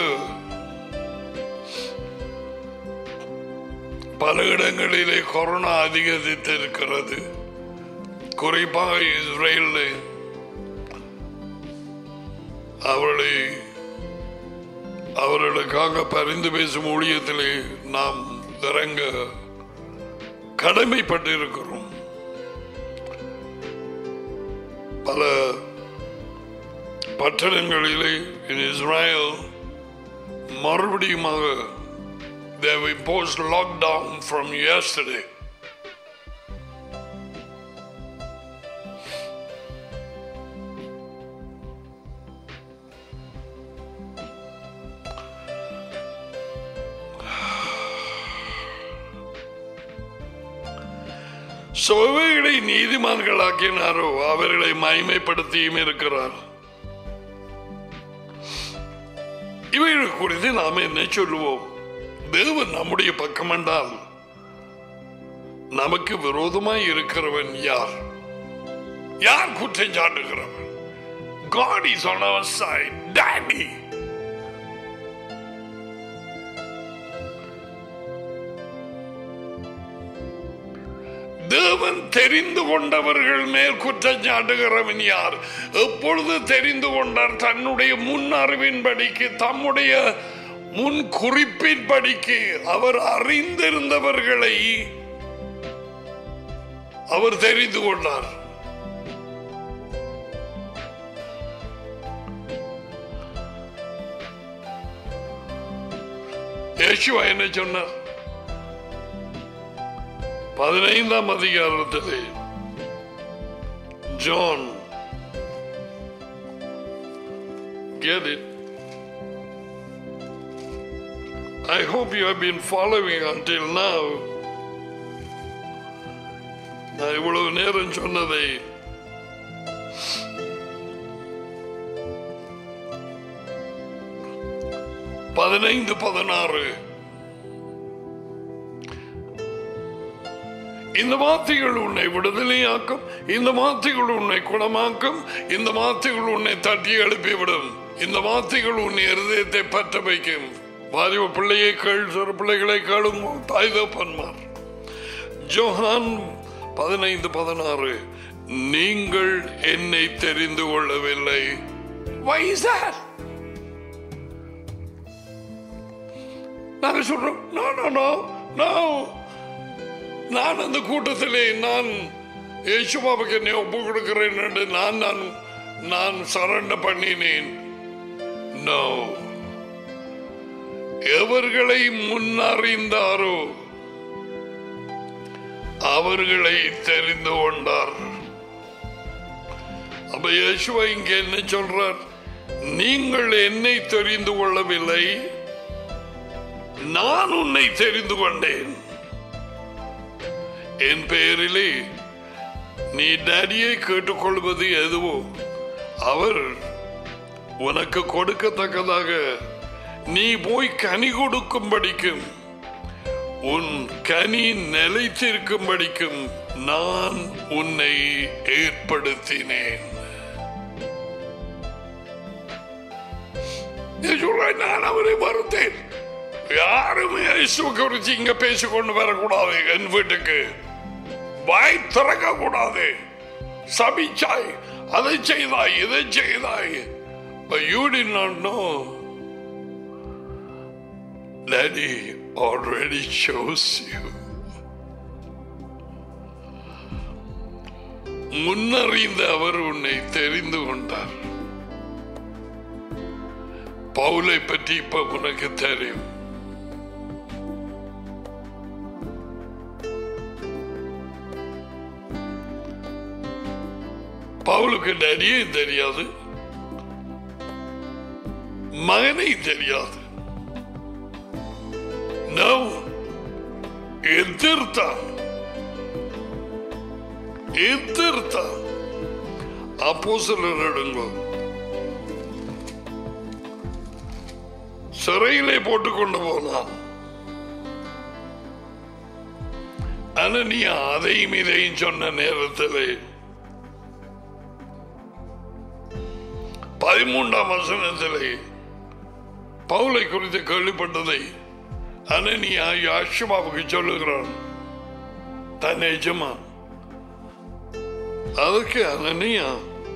பல இடங்களிலே கொரோனா அதிகரித்திருக்கிறது. குறிப்பாக இஸ்ரேலில் அவர்களை அவர்களுக்காக பரிந்து பேசும் ஊழியத்திலே நாம் இறங்க கடமைப்பட்டிருக்கிறோம். பல பட்டணங்களிலே in Israel மறுபடியுமாக they have imposed lockdown from yesterday. சோவைகளை நீதிமான்களாக்கினாரோ அவர்களை மகிமைப்படுத்தியும் இருக்கிறார். இவைகள் குறித்து நாம் என்ன சொல்லுவோம்? தேவன் நம்முடைய பக்கம் என்றால் நமக்கு விரோதமாய் இருக்கிறவன் யார்? யார் குற்றம் சாட்டுகிறவன்? God is on our side. Daddy. தேவன் தெரிந்து கொண்டவர்கள் மேல் குற்றம் சாட்டுகிறவன் யார்? எப்பொழுது தெரிந்து கொண்டார்? தன்னுடைய முன் அறிவின்படிக்கு, தம்முடைய முன் குறிப்பின்படிக்கு அவர் அறிந்திருந்தவர்களை அவர் தெரிந்து கொண்டார். யேசுவா என்ன சொன்னார்? பதினைந்தாம் அதிகாரத்திலே John, get it? I hope you have been following until now. நான் இவ்வளவு நேரம் சொன்னதை பதினைந்து பதினாறு இந்த வார்த்தைகள் உன்னை விடுதலையாக்கும், இந்த வார்த்தைகள் உன்னை குணமாக்கும், இந்த வார்த்தைகள் உன்னை தட்டி எழுப்பிவிடும். இந்த வார்த்தைகள் உன் இருதயத்தை பற்ற வைக்கும். வாலிப பிள்ளையை கேள், சிறு பிள்ளைகளை கேளும் தாய் தகப்பன்மார். யோவான் பதினைந்து பதினாறு, நீங்கள் என்னை தெரிந்து கொள்ளவில்லை. Why is that? நாங்கள் சொல்றோம், no, no, no, no. நான் அந்த கூட்டத்திலே நான் இயேசுவாவுக்கு என்னை ஒப்பு கொடுக்கிறேன் என்று நான் நான் நான் சரண்டர் பண்ணினேன். No. எவர்களை முன்னறிந்தாரோ அவர்களை தெரிந்து கொண்டார். அப்ப இயேசுவா இங்க என்ன சொல்றார்? நீங்கள் என்னை தெரிந்து கொள்ளவில்லை, நான் உன்னை தெரிந்து கொண்டேன். என் பெயரிலே நீ டேடியை கேட்டுக்கொள்வது எதுவோ அவர் உனக்கு கொடுக்கத்தக்கதாக நீ போய் கனி கொடுக்கும்படிக்கும் உன் கனி நிலைத்திருக்கும்படிக்கும் நான் உன்னை ஏற்படுத்தினேன். நான் அவரை மறுத்தேன். யாருமே இயேசுவை குறித்து இங்க பேசிக்கொண்டு வரக்கூடாது. என் வீட்டுக்கு வாய் திறக்க கூடாது. சபிச்சாய், அதை செய்தாய், இதை செய்தாய். But you did not know that he already chose you. முன்னறிந்த அவர் உன்னை தெரிந்து கொண்டார். பவுலை பற்றி இப்ப உனக்கு தெரியும். பவுலுக்கு டேடியே தெரியாது, மகனை தெரியாது. எதிர்த்தான் எதிர்த்தான் அப்போஸ்தலரிடங்கோ சிறையிலே போட்டுக்கொண்டு போனான். அனனியா அதையும் இதையும் சொன்ன நேரத்திலே பதிமூன்றாம் வசனத்திலே பவுலை குறித்து கேள்விப்பட்டதை அனனியா யோசுவாவுக்கு சொல்லுகிறான், தன் எஜமான். அதுக்கு அனனியா,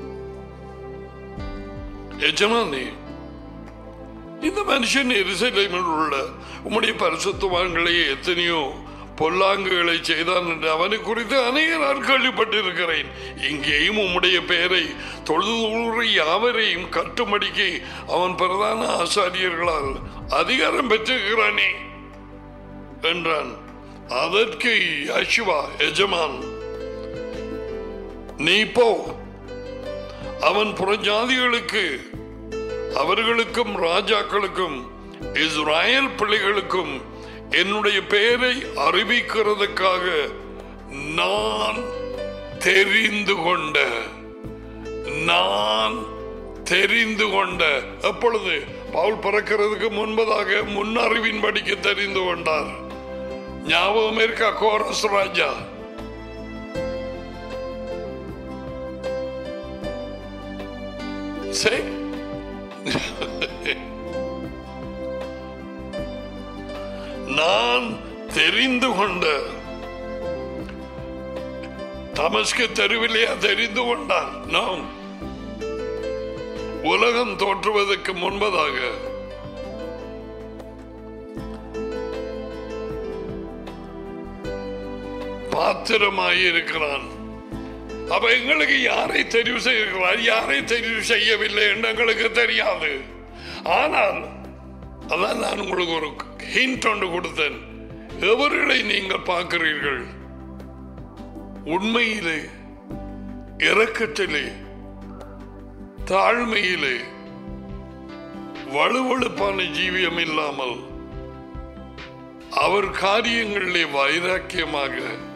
எஜமானே, இந்த மனுஷன் எருசலேமில் உள்ள உம்முடைய பரிசுத்தவான்களை எத்தனையோ பொல்லாங்குகளை செய்தான் என்று அவனை குறித்து அநேக நான் கேள்விப்பட்டிருக்கிறேன். இங்கேயும் உம்முடைய பெயரை தொழுது யாவரையும் கட்டுமடிக்கு அவன் பிரதான ஆசாரியர்களால் அதிகாரம் பெற்றிருக்கிறானே என்றான். அதற்கு யோசுவா, எஜமான், நீ போ, அவன் புறஜாதிகளுக்கு அவர்களுக்கும் ராஜாக்களுக்கும் இஸ்ராயேல் பிள்ளைகளுக்கும் என்னுடைய பெயரை அறிவிக்கிறதுக்காக நான் தெரிந்து கொண்ட நான் தெரிந்து கொண்ட எப்பொழுது பவுல் பிறக்கிறதுக்கு முன்பதாக முன்னறிவின் படிக்க தெரிந்து கொண்டார். ஞாபகம் இருக்கா? கோரஸ் ராஜா நான் தெரிந்து கொண்ட தமஸ்கு தெருவிலேயே தெரிந்து கொண்டார். நாம் உலகம் தோற்றுவதற்கு முன்பதாக பாத்திரமாயிருக்கிறான். அப்ப எங்களுக்கு யாரை தெரிவு செய்கிறார், யாரை தெரிவு செய்யவில்லை என்று எங்களுக்கு தெரியாது. ஆனால் அதான் நான் உங்களுக்கு ஒரு ஹிண்ட் ஒன்று கொடுத்தேன். எவர்களை நீங்கள் பார்க்கிறீர்கள் உண்மையிலே, இரக்கத்திலே, தாழ்மையிலே, வலுவழுப்பான ஜீவியம் இல்லாமல் அவர் காரியங்களிலே வைராக்கியமாக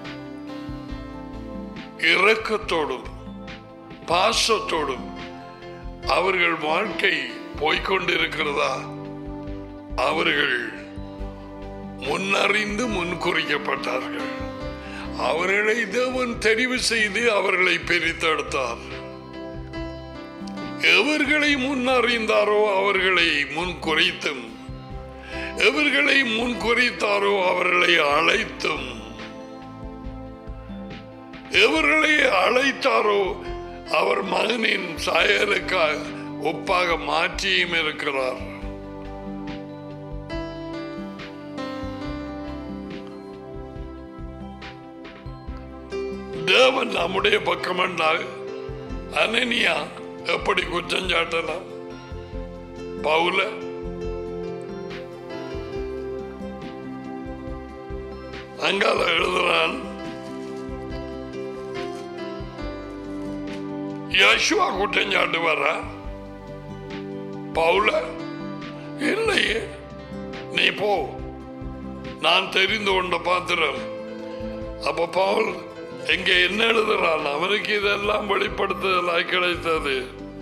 இரக்கத்தோடும் பாசத்தோடும் அவர்கள் வாழ்க்கை போய்கொண்டிருக்கிறதா, அவர்கள் முன்னறிந்து முன்குறிக்கப்பட்டார்கள். அவர்களை தேவன் தெரிவு செய்து அவர்களை பிரித்தெடுத்தார். எவர்களை முன் அறிந்தாரோ அவர்களை முன் குறித்தும், எவர்களை முன் குறித்தாரோ அவர்களை அழைத்தும், எவர்களை அழைத்தாரோ அவர் மகனின் சாயலுக்காக ஒப்பாக மாற்றியும் இருக்கிறார். தேவன் நம்முடைய பக்கம் என்றால் அனனியா எப்படி குற்றம் சாட்டலாம்? பவுல அங்கால எழுதுறான், யோசுவா குற்றம் சாட்டுவாரா? பவுல இல்லையே, நீ போ, நான் தெரிந்து கொண்ட பாத்திரம். அப்ப பவுல் எங்க என்ன எழுதுறான்? அவனுக்கு இதெல்லாம் வெளிப்படுத்துதலாய் கிடைத்தது.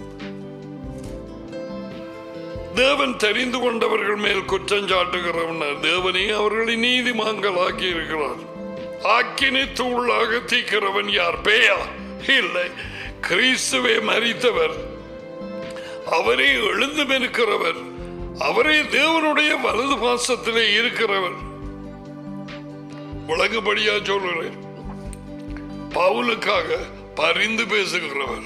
தேவன் தெரிந்து கொண்டவர்கள் மேல் குற்றம் சாட்டுகிறவனர் தேவனே அவர்களை நீதிமான்களாக்கி இருக்கிறார். ஆக்கினை தூளாக தீக்கிறவன் யார்? பேயா? இல்லை, கிறிஸ்துவே மரித்தவர், அவரே எழுந்தும் இருக்கிறவர், அவரே தேவனுடைய வலது பாசத்திலே இருக்கிறவர். விளங்குபடியா சொல்கிறேன், பவுலுக்காக பரிந்து பேசுகிறவர்.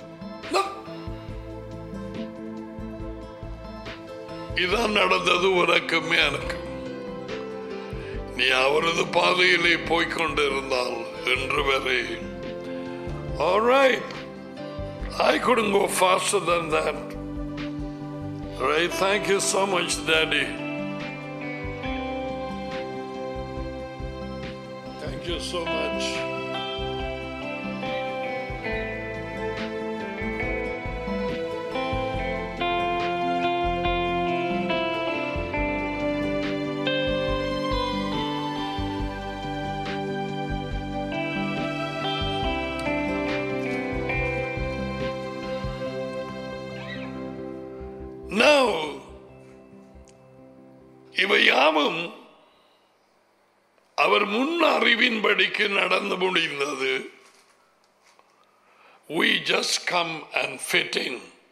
இதான் நடந்தது உனக்குமே எனக்கு. நீ அவரது பாதையிலே போய்கொண்டிருந்தால் என்று வரை. All right, I couldn't go faster than that. All right, thank you so much, Daddy. Thank you so much. Now, இவை யாவும் அவர் முன் அறிவின்படிக்கு நடந்து முடிந்தது. We just come and fit in.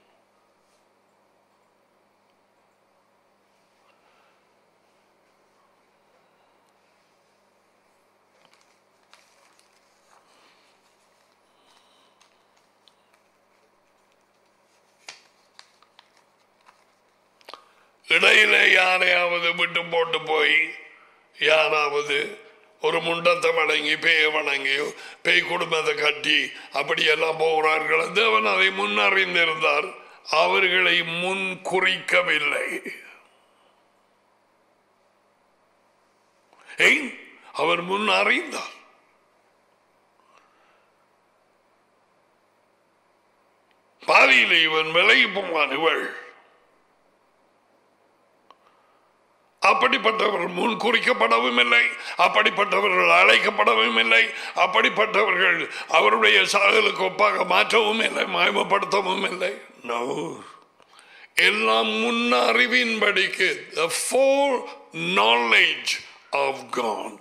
இடையிலே யாரையாவது விட்டு போட்டு போய் யாராவது ஒரு முண்டத்தை வணங்கி பேய வணங்கியோ பேய் குடும்பத்தை கட்டி அப்படியெல்லாம் போகிறார்கள். தேவன் அதை முன் அறிந்திருந்தார், அவர்களை முன் குறிக்கவில்லை. அவர் முன் அறிந்தார். பாதியிலே இவன் விலகி போவான், இவள் அப்படிப்பட்டவர்கள் முன் குறிக்கப்படவும் இல்லை, அப்படிப்பட்டவர்கள் அழைக்கப்படவும் இல்லை, அப்படிப்பட்டவர்கள் அவருடைய சாயலுக்கு ஒப்பாக மாற்றவும் இல்லை, மகிமைப்படுத்தவும் இல்லை. நோ, எல்லாம் முன் அறிவின்படிக்கு, the foreknowledge of God.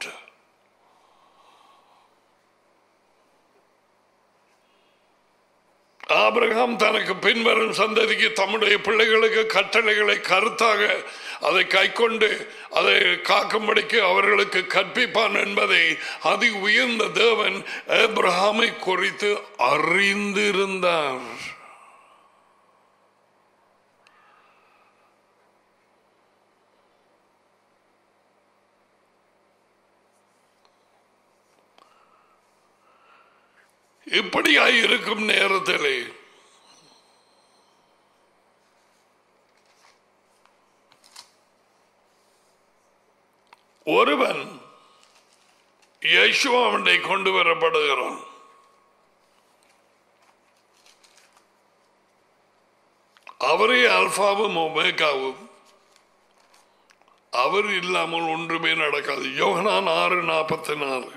ஆபிரகாம் தனக்கு பின்வரும் சந்ததிக்கு தம்முடைய பிள்ளைகளுக்கு கட்டளைகளை கருத்தாக அதை கைக்கொண்டு அதை காக்கும்படிக்கு அவர்களுக்கு கற்பிப்பான் என்பதை அதி உயர்ந்த தேவன் ஆபிரகாமை குறித்து அறிந்திருந்தார். இப்படியாய் இருக்கும் நேரத்திலே ஒருவன் யேசுவாவை கொண்டு வரப்படுகிறான். அவரே அல்பாவும் ஒமேகாவும், அவர் இல்லாமல் ஒன்றுமே நடக்காது. யோகனான் ஆறு நாற்பத்தி நாலு.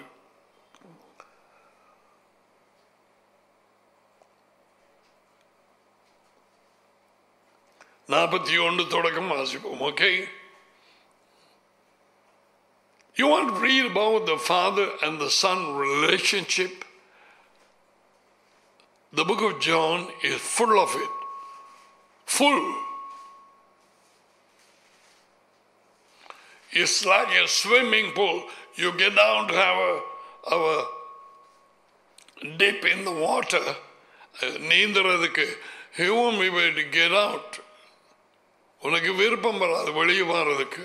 நாற்பத்தி ஒன்று தொடக்கம் வாசிப்போம். Okay, you want to read about the father and the son relationship? The book of John is full of it. full. It's like a swimming pool. You get down to have a, have a dip in the water. நீந்துறதுக்கு you won't be able to get out. உனக்கு விருப்பம் வராது வெளியே வர்றதுக்கு.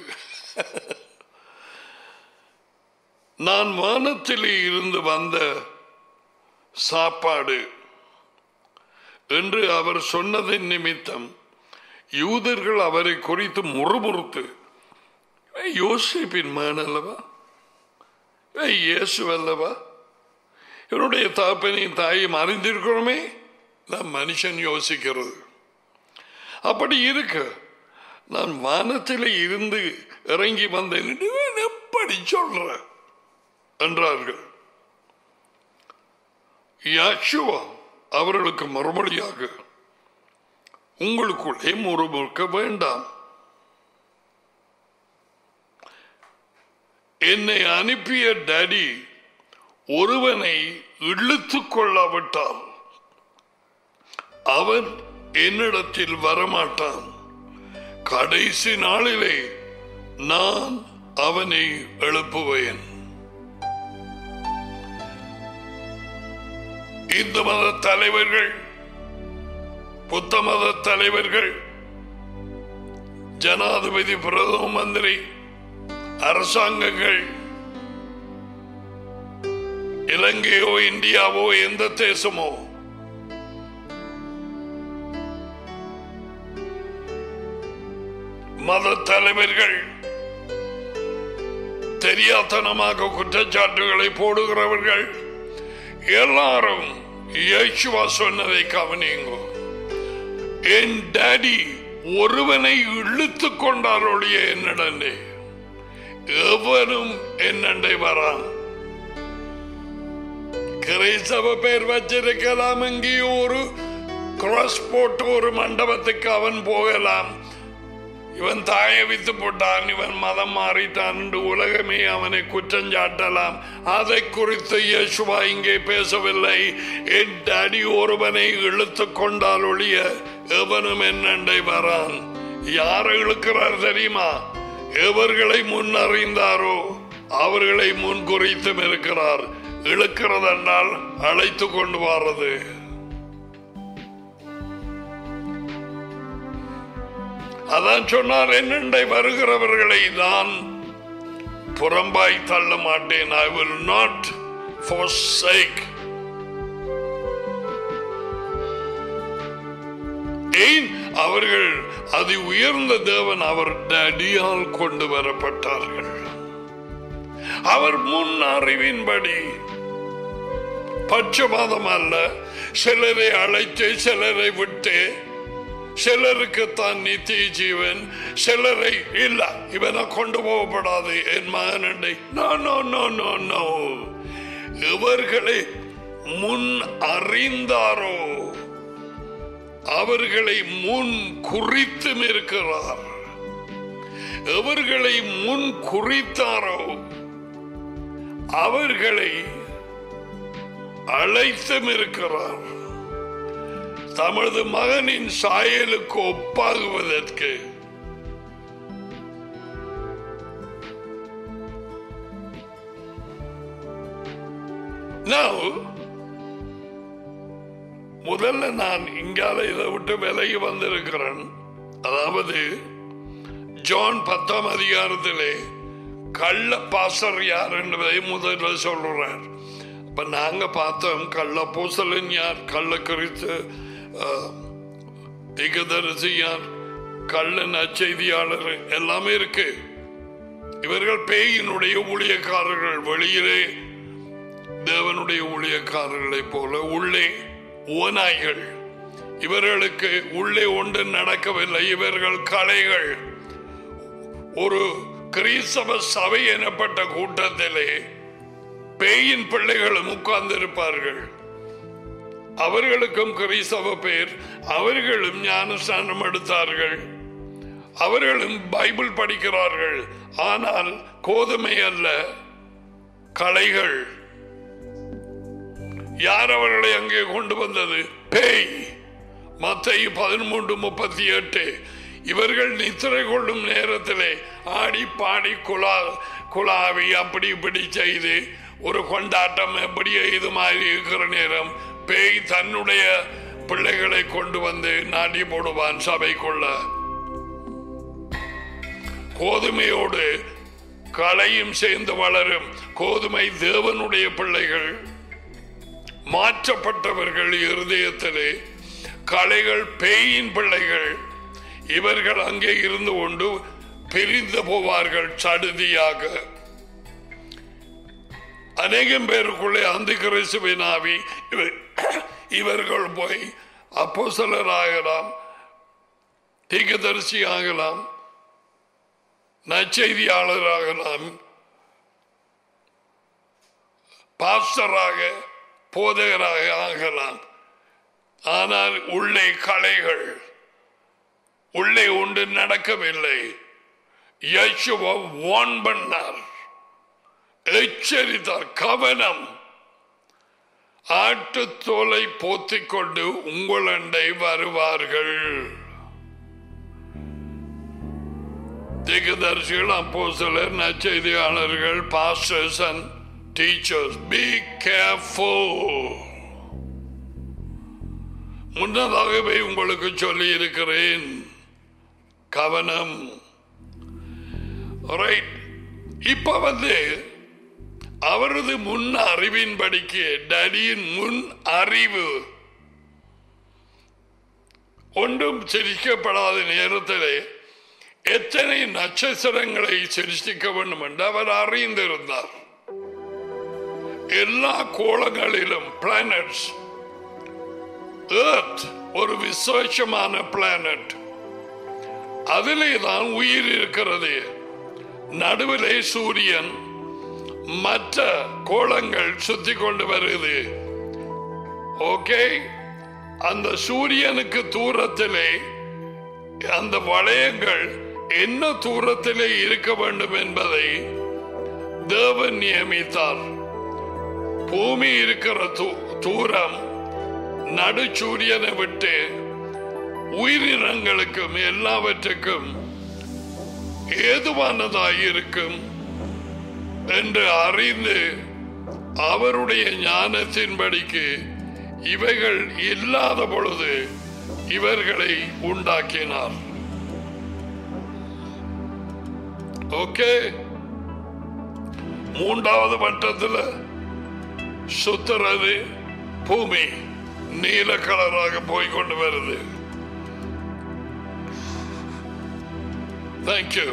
நான் வானத்திலே இருந்து வந்த சாப்பாடு என்று அவர் சொன்னதின் நிமித்தம் யூதர்கள் அவரை குறித்து முறுமுறுத்து, யோசிப்பின் மகன் அல்லவா, இயேசு அல்லவா, என்னுடைய தகப்பனையும் தாயும் அறிந்திருக்கிறோமே, நான் மனுஷன் யோசிக்கிறது. அப்படி இருக்க நான் வானத்திலே இருந்து இறங்கி வந்தேன் எப்படி சொல்ற என்றார்கள். யாஷுவா அவர்களுக்கு மறுபடியாக, உங்களுக்குள்ளே முறுமுறுக்க வேண்டாம். என்னை அனுப்பிய டாடி ஒருவனை இழுத்துக் கொள்ளாவிட்டால் அவன் என்னிடத்தில் வரமாட்டான். கடைசி நாளிலே நான் அவனை எழுப்புவேன். இந்து மத தலைவர்கள், புத்த மத தலைவர்கள், ஜனாதிபதி, பிரதம மந்திரி, அரசாங்கங்கள், இலங்கையோ இந்தியாவோ எந்த தேசமோ மத தலைவர்கள் தெரியாதனமாக குற்றச்சாட்டுகளை போடுகிறவர்கள் எல்லாரும் இயேசுவா சொன்னதை கவனியுங்க. என் டாடி ஒருவனை இழுத்துக் கொண்டாரோடைய என்னடனே எவனும் என்னண்டை வரான். கிறிஸ்தவ பேர் வச்சிருக்கலாம், எங்கேயோ ஒரு கிராஸ் போட்டு ஒரு மண்டபத்துக்கு அவன் போகலாம். இவன் தாயை வித்து போட்டான், இவன் மதம் மாறிட்டான் என்று உலகமே அவனை குற்றஞ்சாட்டலாம். அதை குறித்து இயேசுவா இங்கே பேசவில்லை. என் டாடி ஒருவனை இழுத்து கொண்டால் ஒழிய எவனும் என்னண்டை வரான். யாரை இழுக்கிறார் தெரியுமா? எவர்களை முன் அறிந்தாரோ அவர்களை முன் குறித்தும் இருக்கிறார். இழுக்கிறதென்றால் அழைத்து கொண்டு வாரது. அதான் சொன்னார், என்னண்டை வருகிறவர்களை நான் புறம்பாய் தள்ள மாட்டேன். I will not forsake. ஏன்? அவர்கள் அதி உயர்ந்த தேவன் அவர் அடியால் கொண்டு வரப்பட்டார்கள். அவர் முன் அறிவின்படி, பட்சபாதம் அல்ல. சிலரை அழைத்து சிலரை விட்டு, சிலருக்கு தான் நித்திய ஜீவன், சிலரை இல்ல இவனை கொண்டு போகப்படாது என் மகனண்டை. No no no no no. இவர்களை முன் அறிந்தாரோ அவர்களை முன் குறித்தும் இருக்கிறார். எவர்களை முன் குறித்தாரோ அவர்களை அழைத்தும் இருக்கிறார். தமது மகனின் சாயலுக்கு ஒப்பாகுவதற்கு. முதல்ல நான் இங்கால இதை விட்டு விலகி வந்திருக்கிறேன். அதாவது ஜான் பத்தாம் அதிகாரத்திலே கள்ள பாசர் யார் என்பதை முதல்ல சொல்றார். இப்ப நாங்க பார்த்தோம் கள்ள பூசலன் யார், கள்ள கிறிஸ்து திகதரிசி யார், கள்ள நற்செய்தியாளர் எல்லாமே இருக்கு. இவர்கள் பேயினுடைய ஊழியக்காரர்கள், வெளியிலே தேவனுடைய ஊழியக்காரர்களை போல உள்ளே ஓநாய்கள். இவர்களுக்கு உள்ளே ஒன்று நடக்கவில்லை. இவர்கள் கலைகள். ஒரு கிறிஸ்தவ சபை எனப்பட்ட கூட்டத்திலே பேயின் பிள்ளைகளும் உட்கார்ந்திருப்பார்கள். அவர்களுக்கும் கிறிஸ்தவ பேர். அவர்களும் ஞானஸ்நானம் எடுத்தார்கள். அவர்களும் பைபிள் படிக்கிறார்கள். ஆனால் கோதுமை அல்ல, களைகள். யார் அவர்களை அங்கே கொண்டு வந்தது? பேய். மத்தேயு பதிமூன்று முப்பத்தி எட்டு. இவர்கள் நித்திரை கொள்ளும் நேரத்திலே ஆடி பாடி குலா குலாவி அப்படி இப்படி செய்து ஒரு கொண்டாட்டம் எப்படி இது மாதிரி இருக்கிற நேரம் பேய் தன்னுடைய பிள்ளைகளை கொண்டு வந்து நாட்டி போடுவான் சபைக்குள்ள. கோதுமையோடு களையும் சேர்ந்து வளரும். கோதுமை தேவனுடைய பிள்ளைகள், மாற்றப்பட்டவர்கள் இருதயத்திலே. களைகள் பேயின் பிள்ளைகள். இவர்கள் அங்கே இருந்து கொண்டு பிரிந்து போவார்கள் சடுதியாக. அநேகம் பேருக்குள்ளே அந்த கிறிஸ்துவின் ஆவி. இவர்கள் போய் அப்போஸ்தலர் ஆகலாம், தீர்க்கதரிசி ஆகலாம், நற்செய்தியாளர் ஆகலாம், பாஸ்டராக போதகராக ஆகலாம். ஆனால் உள்ளே களைகள், உள்ளே ஒன்று நடக்கவில்லை. யேசுவா வார்ன் பண்ணார், எச்சரித்தார். கவனம், ஆட்டுத்தோலை போத்திக் கொண்டு உங்கள் அண்டை வருவார்கள். தீர்க்கதரிசிகள், அப்போஸ்தலர், நற்செய்தியாளர்கள், pastors and teachers, be careful. முன்னதாகவே உங்களுக்கு சொல்லி இருக்கிறேன், கவனம். ரைட். இப்ப வந்து அவரது முன் அறிவின்படிக்கு, டடியின் முன் அறிவு ஒன்றும் சிரிக்கப்படாத நேரத்திலே எத்தனை நட்சத்திரங்களை சிருஷ்டிக்க வேண்டும் என்று அவர் அறிந்திருந்தார். எல்லா கோளங்களிலும் பிளானட்ஸ். எர்த் ஒரு விசேஷமான பிளானட். அதிலே தான் உயிர் இருக்கிறது. நடுவிலே சூரியன், மற்ற கோளங்கள் சுத்தி கொண்டு வருது. ஓகே. அந்த சூரியனுக்கு தூரத்திலே அந்த வளையங்கள் என்ன தூரத்திலே இருக்க வேண்டும் என்பதை தேவன் நியமித்தார். பூமி இருக்கிற தூரம் நடு சூரியனை விட்டு உயிரினங்களுக்கும் எல்லாவற்றுக்கும் ஏதுவானதாயிருக்கும் என்று அறிந்து அவருடைய ஞானத்தின்படிக்கு இவைகள் இல்லாத பொழுது இவர்களை உண்டாக்கினார். ஓகே. மூன்றாவது வட்டத்தில் சுத்துறது பூமி நீல கலராக போய்கொண்டு வருது. தேங்க்யூ.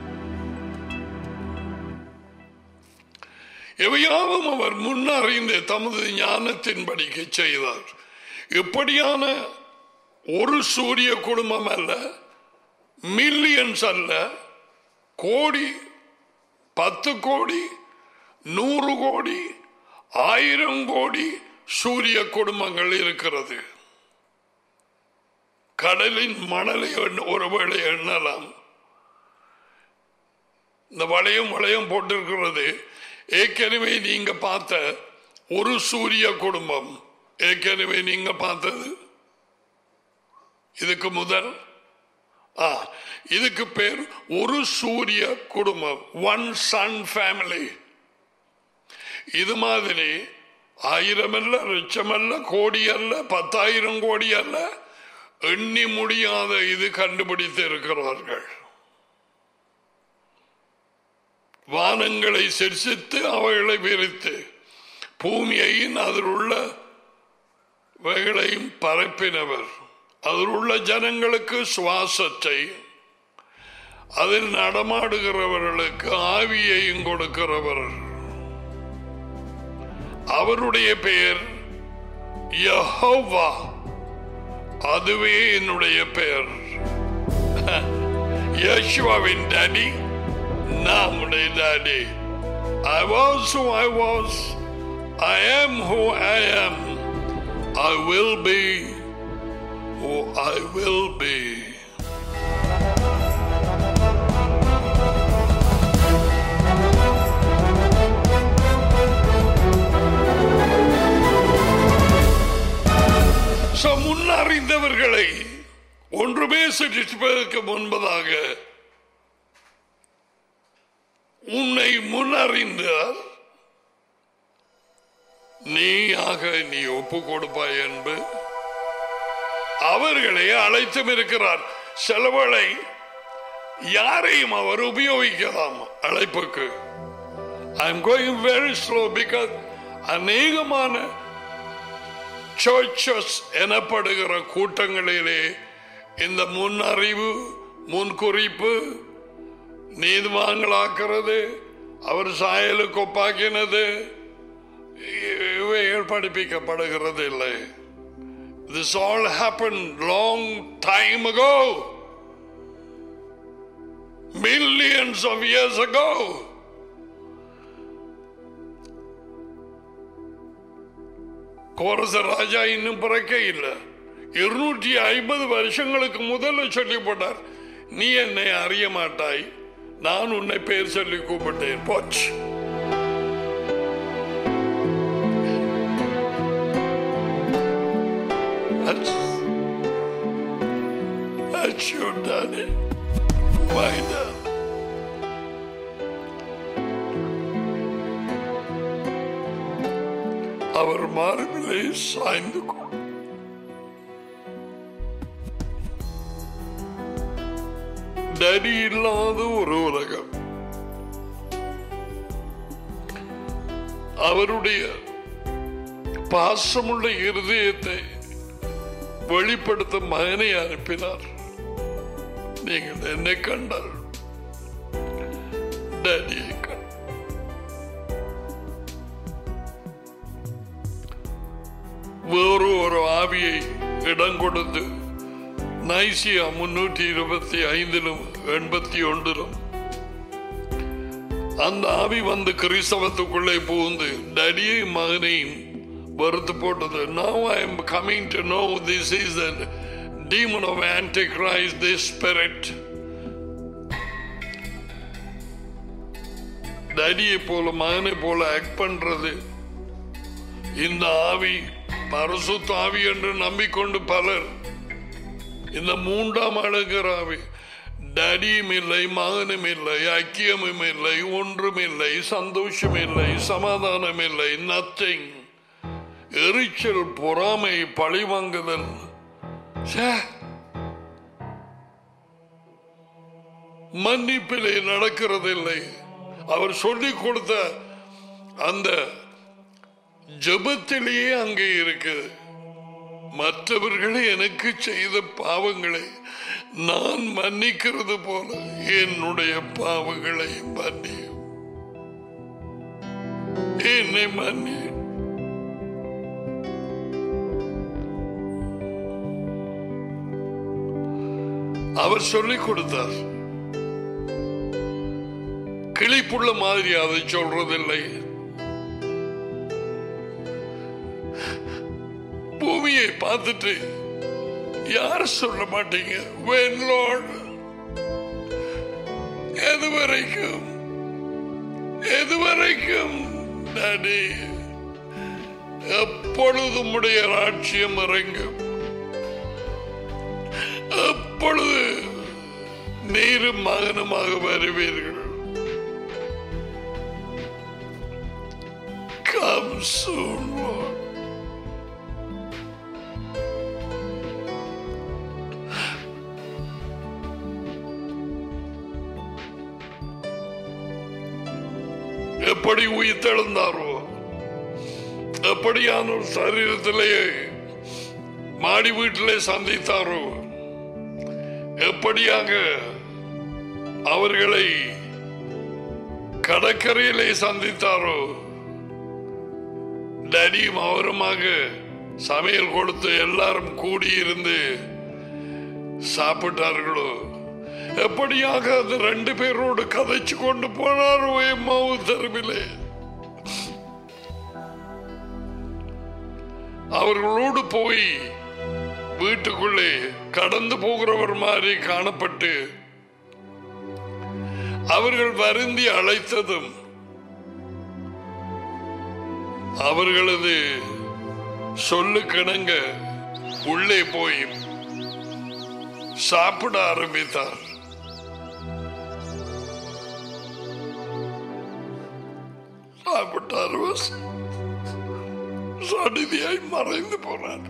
எவையாவும் அவர் முன்னறிந்து தமது ஞானத்தின்படிக்கு செய்தார். இப்படியான ஒரு சூரிய குடும்பம் அல்ல, மில்லியன்ஸ் அல்ல, கோடி, பத்து கோடி, நூறு கோடி, ஆயிரம் கோடி சூரிய குடும்பங்கள் இருக்கிறது. கடலின் மணலை ஒருவேளை எண்ணலாம். இந்த வளையம் வளையம் போட்டிருக்கிறது. ஏற்கனவே நீங்க பார்த்த ஒரு சூரிய குடும்பம், ஏற்கனவே நீங்க பார்த்தது இதுக்கு முதல், இதுக்கு பேர் ஒரு சூரிய குடும்பம், ஒன் சன் ஃபேமிலி. இது மாதிரி ஆயிரம் அல்ல, லட்சம் அல்ல, கோடி அல்ல, பத்தாயிரம் கோடி அல்ல, எண்ணி முடியாத இது கண்டுபிடித்து இருக்கிறார்கள். வானங்களை சிருஷ்டித்து அவைகளை விரித்து பூமியையும் அதில் உள்ள வகைகளையும் பரப்பினவர். அதில் உள்ள ஜனங்களுக்கு சுவாசத்தை, அதில் நடமாடுகிறவர்களுக்கு ஆவியையும் கொடுக்கிறவர். அவருடைய பெயர் யெகோவா. அதுவே என்னுடைய பெயர். யேசுவாவின் டாடி, நம்முடைய daddy. I was who I was, I am who I am, I will be who I will be. So, முன்னறிந்தவர்களை சிருஷ்டிப்பதற்கு முன்பதாக உன்னை முன்னறிந்தார், நீயாக நீ ஒப்பு கொடுப்பாய் என்று அவர்களை அழைத்தும் இருக்கிறார். செலவளை யாரையும் அவர் உபயோகிக்கலாம் அழைப்புக்கு. I am going very slow because அநேகமான சர்ச்சஸ் எனப்படுகிற கூட்டங்களிலே இந்த முன் அறிவு, முன் குறிப்பு, நீதிமான்களாக்குறது, அவர் சாயலுக்கு ஒப்பாக்கினது இவைகள் படிப்பிக்கப்படுகிறது இல்லை. This all happened long time ago, millions of years ago. கோரச ராஜா இன்னும் பிறக்க இல்லை. இருநூற்றி ஐம்பது வருஷங்களுக்கு முதல்ல சொல்லி போட்டார், நீ என்னை அறிய மாட்டாய், நான் உன்னை பேர் சொல்லி கூப்பிட்டேன். போச்சு. அவர் மார்பிலே சாய்ந்து டரி இல்லாத ஒரு உலகம். அவருடைய பாசமுள்ள இருதயத்தை வெளிப்படுத்த மகனை அனுப்பினார். நீங்கள் என்னை கண்டால் டேடியை கண்டால். வேறு ஒரு ஆவியை இடம் கொடுத்து நைசியா முன்னூற்றி இருபத்தி ஐந்திலும் எண்பத்தி ஒன்றிலும் அந்த ஆவி வந்து கிறிஸ்தவத்துக்குள்ளே புகுந்து டடியை மகனையும் வருத்து போட்டது. Now I am coming to know this is the demon of Antichrist, this spirit. டடியை போல மகனை போல ஆக்ட் பண்றது இந்த ஆவி, பரிசுத்த ஆவி என்று நம்பிக்கொண்டு பலர் இந்த மூன்றாம் அழகிற ஆவி. டடியும் இல்லை, மகனும் இல்லை, ஐக்கியமும் இல்லை, ஒன்றும் இல்லை, சந்தோஷம் இல்லை, சமாதானம் இல்லை, நத்திங். எரிச்சல், பொறாமை, பழிவாங்குதல், மன்னிப்பிலே நடக்கிறதில்லை. அவர் சொல்லிக் கொடுத்த அந்த ஜெபத்திலேயே அங்கே இருக்கு, மற்றவர்களை எனக்கு செய்த பாவங்களை நான் மன்னிக்கிறது போல என்னுடைய பாவங்களை மன்னி, என்னை மன்னி. அவர் சொல்லிக் கொடுத்தார். கிளிப்புள்ள மாதிரி அதை சொல்றதில்லை. பூமியை பார்த்துட்டு யார் சொல்ல மாட்டீங்க, when Lord, எதுவரைக்கும் எதுவரைக்கும் டாடி, எப்பொழுதும் உடைய ராட்சியம் இறங்கும், எப்பொழுது நீரும் மகனுமாக வருவீர்கள். Come soon, Lord. எப்படி உயிர்த்தெழுந்தாரோ, எப்படியான ஒரு சரீரத்திலேயே மாடி வீட்டிலே சந்தித்தாரோ, எப்படியாக அவர்களை கடற்கரையிலே சந்தித்தாரோ, டடியும் அவருமாக சமையல் கொடுத்து எல்லாரும் கூடியிருந்து சாப்பிட்டார்களோ, எப்படியாக அது ரெண்டு பேரோடு கதைச்சு கொண்டு போனாரோ எம்மாவு தெருவிலே, அவர்களோடு போய் வீட்டுக்குள்ளே கடந்து போகிறவர் மாதிரி காணப்பட்டு அவர்கள் வருந்தி அழைத்ததும் அவர்களது சொல்லு கிணங்க உள்ளே போய் சாப்பிட ஆரம்பித்தார். சாப்பிட்டார், சடிதியாய் மறைந்து போனார்.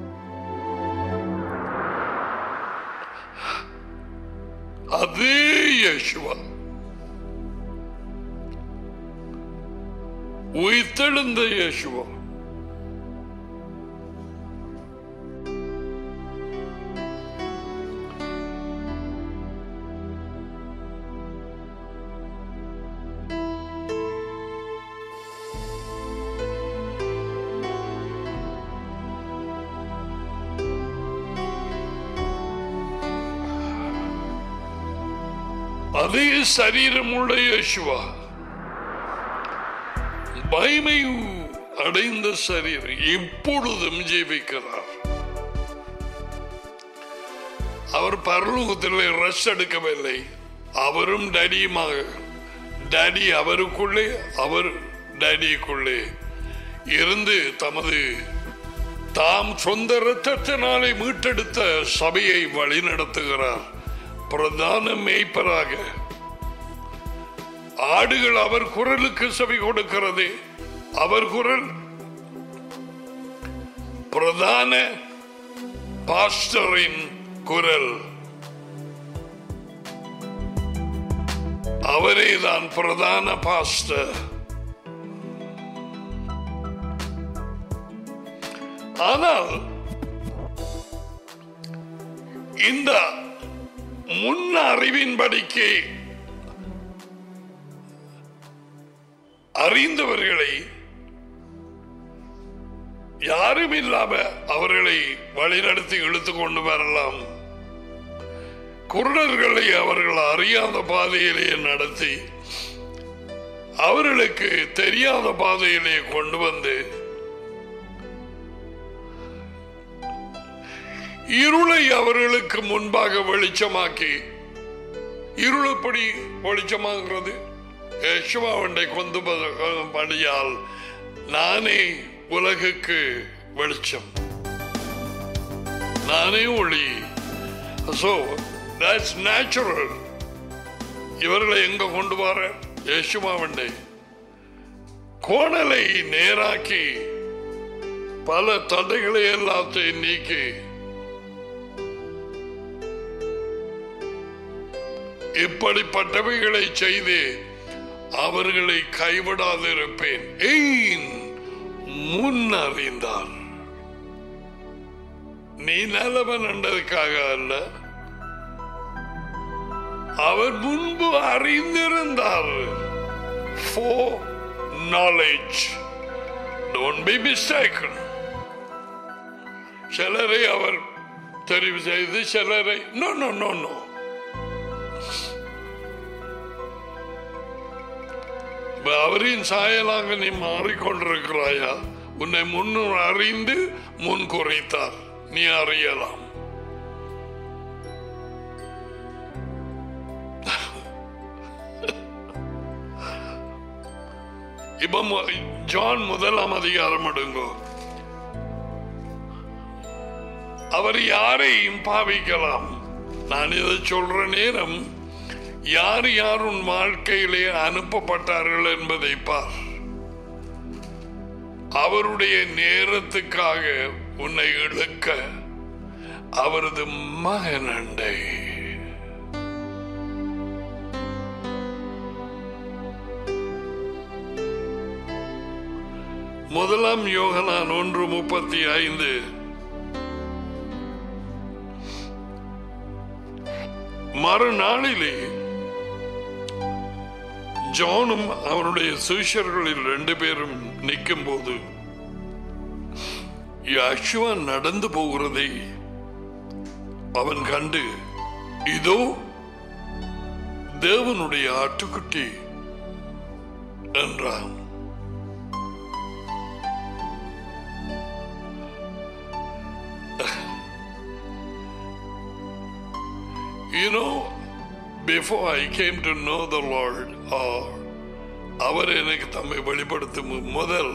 அதே இயேசுவா உயிர்த்தெழுந்த இயேசுவா அதே சரீரமுள்ள இயேசுவா, மகிமை அடைந்த சரீரம் எப்பொழுதும் ஜீவிக்கிறார். அவர் பரலோகத்தில் ரெஸ்ட் எடுக்கவில்லை. அவரும் டேடியுமாக, டேடி அவருக்குள்ளே, அவர் டேடிக்குள்ளே இருந்து தமது தாம் சொந்த இரத்தத்தினாலே மீட்டெடுத்த சபையை வழி நடத்துகிறார். பிரதான மேய்ப்பராக ஆடுகள் அவர் குரலுக்கு செவி கொடுக்கிறது. அவர் குரல் பிரதான பாஸ்டரின் குரல். அவரே தான் பிரதான பாஸ்டர். ஆனால் இந்த முன் அறிவின்படிக்கு அறிந்தவர்களை யாரும் இல்லாம அவர்களை வழிநடத்தி இழுத்து கொண்டு வரலாம். குருடர்களை அவர்கள் அறியாத பாதையிலே நடத்தி அவர்களுக்கு தெரியாத பாதையிலே கொண்டு வந்து இருளை அவர்களுக்கு முன்பாக வெளிச்சமாக்கி, இருள் எப்படி வெளிச்சமாகிறது? யெகோவாவை கொண்டு படியால் நானே உலகுக்கு வெளிச்சம், நானே ஒளி. So that's natural. இவர்களை எங்க கொண்டு வர? யெகோவாவை கோணலை நேராக்கி பல தடைகளை எல்லாத்தையும் நீக்கி இப்படிப்பட்டவைகளை செய்து அவர்களை கைவிடாதிருப்பேன் ஏன் முன் அறிந்தார். நீ நல்லவன் என்றதுக்காக அல்ல, அவர் முன்பு அறிந்திருந்தார். For knowledge. Don't be mistaken. சிலரை அவர் தெரிவு செய்து சிலரை நோ நோ நோ நோ அவரின் சாயலாக நீ மாறிக்கொண்டிருக்கிறாயா? உன்னை முன்னும் அறிந்து முன் குறைத்தார், நீ அறியலாம். இப்ப ஜான் முதலாம் அதிகாரம் எடுங்கோ. அவர் யாரையும் பாவிக்கலாம். நான் இதை சொல்ற நேரம் யார் யார் உன் வாழ்க்கையிலே அனுப்பப்பட்டார்கள் என்பதை பார். அவருடைய நேரத்துக்காக உன்னை இழுக்க அவரது மகன் அண்டை. முதலாம் யோகனான் ஒன்று முப்பத்தி ஐந்து. மறுநாளிலே ஜானும் அவருடைய சிஷ்யர்களில் ரெண்டு பேரும் நிற்கும் போது யெகோவா நடந்து போகிறதை அவன் கண்டு, இதோ தேவனுடைய ஆட்டுக்குட்டி என்றான். You know, before I came to know the Lord, or அவர் எனக்கு தம்மை வெளிப்படுத்தும் முதல்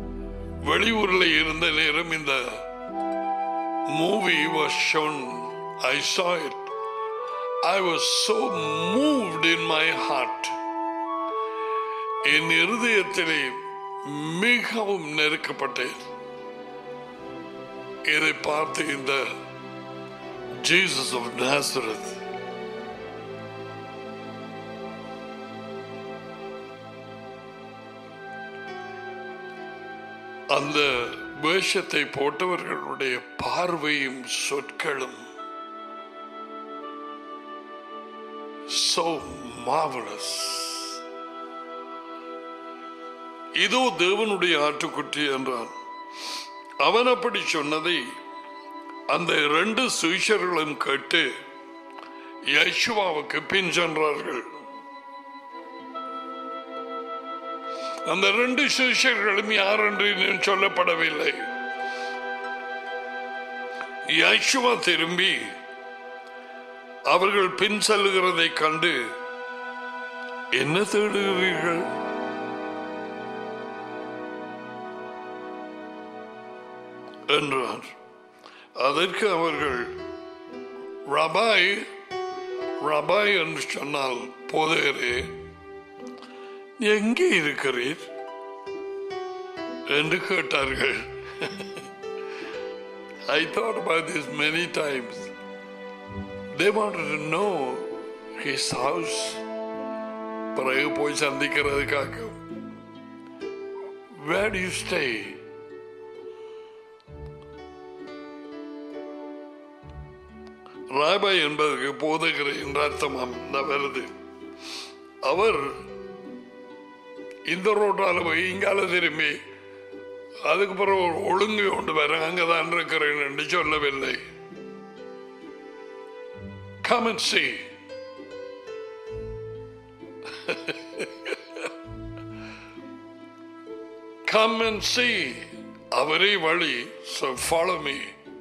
வெளியூரில் இருந்த நேரம் இந்த movie was shown I saw it. I was so moved in my heart. என் இருதயத்திலே மிகவும் நெருக்கப்பட்டேன். இதை பார்த்து இந்த Jesus of Nazareth அந்த வேஷத்தை போட்டவர்களுடைய பார்வையும் சொற்களும் so marvelous. இதோ தேவனுடைய ஆட்டுக்குட்டி என்றான். அவன் அப்படி சொன்னதை அந்த இரண்டு சீஷர்களும் கேட்டு யேசுவாவுக்கு பின் சென்றார்கள். அந்த ரெண்டு சிஷ்யர்களும் யார் என்று சொல்லப்படவில்லை. யேசுவா திரும்பி அவர்கள் பின் செல்லுகிறதை கண்டு, என்ன தேடுகிறீர்கள் என்றார். அதற்கு அவர்கள், ரபாய் ரபாய் என்று சொன்னால் போதகரே, எங்கே இருக்கிறீர் என்று கேட்டார்கள். I thought about this many times. They wanted to know his house. பிறகு போய் சந்திக்கிறதுக்காக, where do you stay? ராபாய் என்பதற்கு போதகர் என்ற அர்த்தமாம் வருது. அவர் இந்த ரோட்டால போய் இங்கால திரும்பி அதுக்கு பிறகு ஒரு ஒழுங்கு கொண்டு வர அங்கதான் இருக்கிறேன் என்று சொல்லவில்லை. Come and see. Come and see. அவரே வழி. So follow me.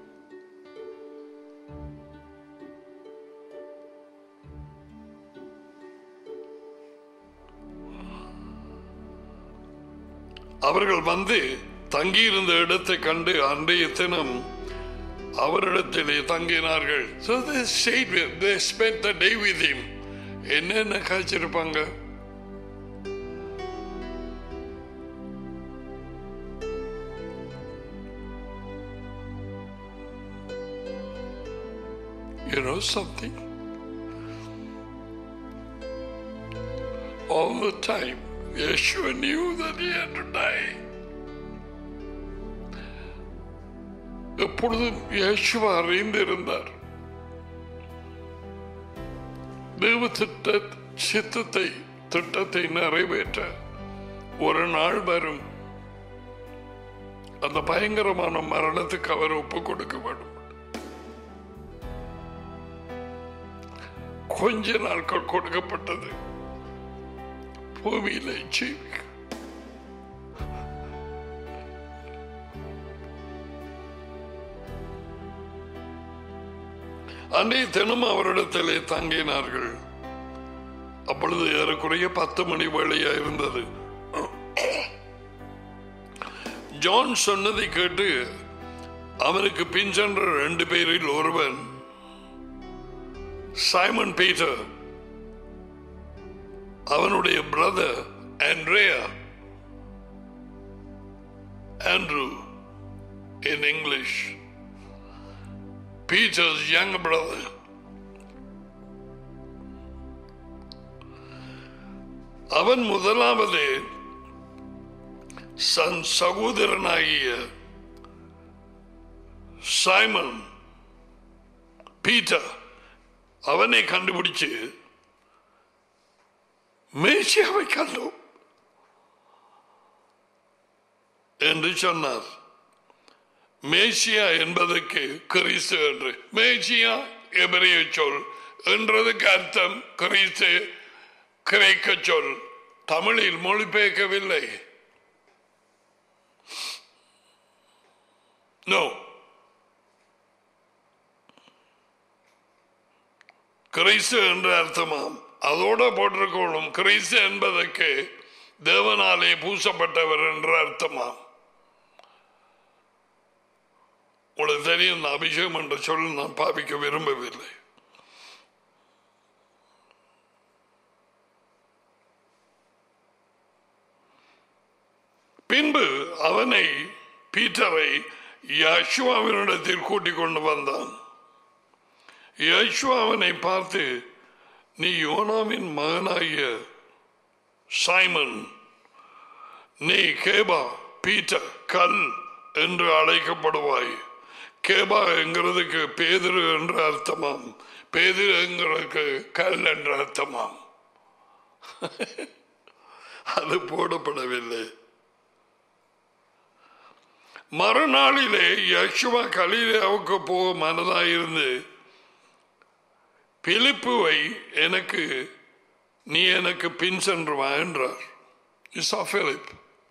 அவர்கள் வந்து தங்கியிருந்த இடத்தை கண்டு அன்றைய தினம் அவரிடத்திலே தங்கினார்கள். So they stayed with, they spent the day with him. என்னென்ன காய்ச்சிருப்பாங்க. You know something? All the time Yeshua knew that he had to die. எப்பொழுதும் யேசுவா அறிந்திருந்தார் தேவ திட்ட சித்தத்தை திட்டத்தை நிறைவேற்ற ஒரு நாள் வரும். அந்த பயங்கரமான மரணத்துக்கு அவர் ஒப்பு கொடுக்கப்படும். கொஞ்ச நாட்கள் கொடுக்கப்பட்டது பூமியிலே ஜீவிக்க. அன்றைய தினம் அவரிடத்திலே தங்கினார்கள். அப்பொழுது ஏறக்குறைய பத்து மணி வேளையா இருந்தது. ஜான் சொன்னதை கேட்டு அவனுக்கு பின் சென்ற ரெண்டு பேரில் ஒருவன் சைமன் பீட்டர், அவனுடைய பிரதர் ஆண்ட்ரியா, Andrew in English, Peter's younger brother. அவன் முதலாவது சன் சகோதரனாகிய சைமன் பீட்டர் அவனை கண்டுபிடிச்சு மேசியாவை கண்டோம் என்று சொன்னார். மேசியா என்பதற்கு கிறிஸ்து என்று, மேசியா எபிரேய சொல் என்றதுக்கு அர்த்தம் கிறிஸ்து கிரேக்க சொல், தமிழில் மொழிபெயர்க்கவில்லை. நோ, கிறிஸ்து என்று அர்த்தமாம். அதோட போட்டிருக்கணும் கிறிஸ்து என்பதற்கு தேவனாலே பூசப்பட்டவர் என்ற அர்த்தமாம். உங்களுக்கு தெரியும், அபிஷேகம் என்ற சொல் நான் பாவிக்க விரும்பவில்லை. பின்பு அவனை, பீட்டரை யேசுவாவினிடத்தில் கூட்டிக் கொண்டு வந்தான். யேசுவா அவனை பார்த்து, நீ யோனாவின் மகனாகிய சைமன், நீ கேபா, பீட்டர், கல் என்று அழைக்கப்படுவாய். கேபா என்கிறதுக்கு பேதுரு என்று அர்த்தமாம், பேதுரு என்கிறதுக்கு கல் என்று அர்த்தமாம். அது போடப்படவில்லை. மறுநாளிலே யேசுவா கலிலேயாவுக்கு போக மனதாயிருந்து, பிலிப்புவை எனக்கு நீ எனக்கு பின் சென்று வா என்றார். பிலிப்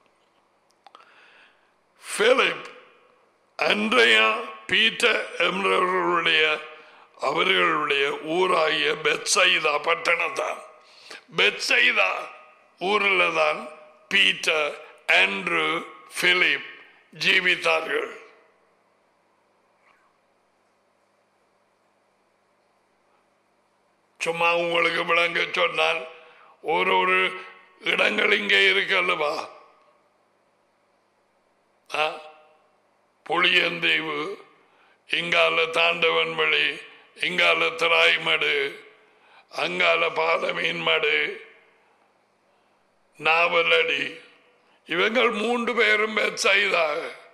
பிலிப் அன்றையா பீட்டர் என்பவர்களுடைய அவர்களுடைய ஊராகிய பெத்சைதா பட்டணத்தான். பெத்சைதா ஊரில் தான் பீட்டர், ஆண்ட்ரூ, பிலிப் ஜீவித்தார்கள். சும்மா உங்களுக்கு விளங்க சொன்னால் ஒரு ஒரு இடங்கள் இங்கே இருக்கு அல்லவா? புளியந்தீவு, இங்கால தாண்டவன் வழி, இங்கால திராய்மடு, அங்கால பாலமீன் மடு, நாவலடி, இவங்கள் மூன்று பேரும் பெத்சைதா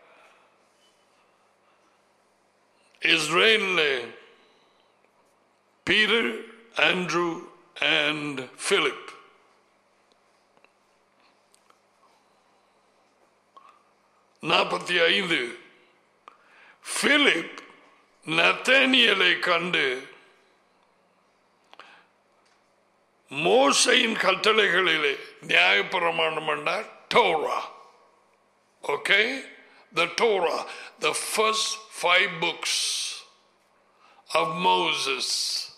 இஸ்ரேலிலே. Peter, Andrew and Philip. நாற்பத்தி ஐந்து. பிலிப் நத்தானியேலை கண்டு மோசையின் கட்டளைகளிலே, நியாயப்பிரமாணம் என்றால் Torah. Okay? The Torah, the first five books of Moses.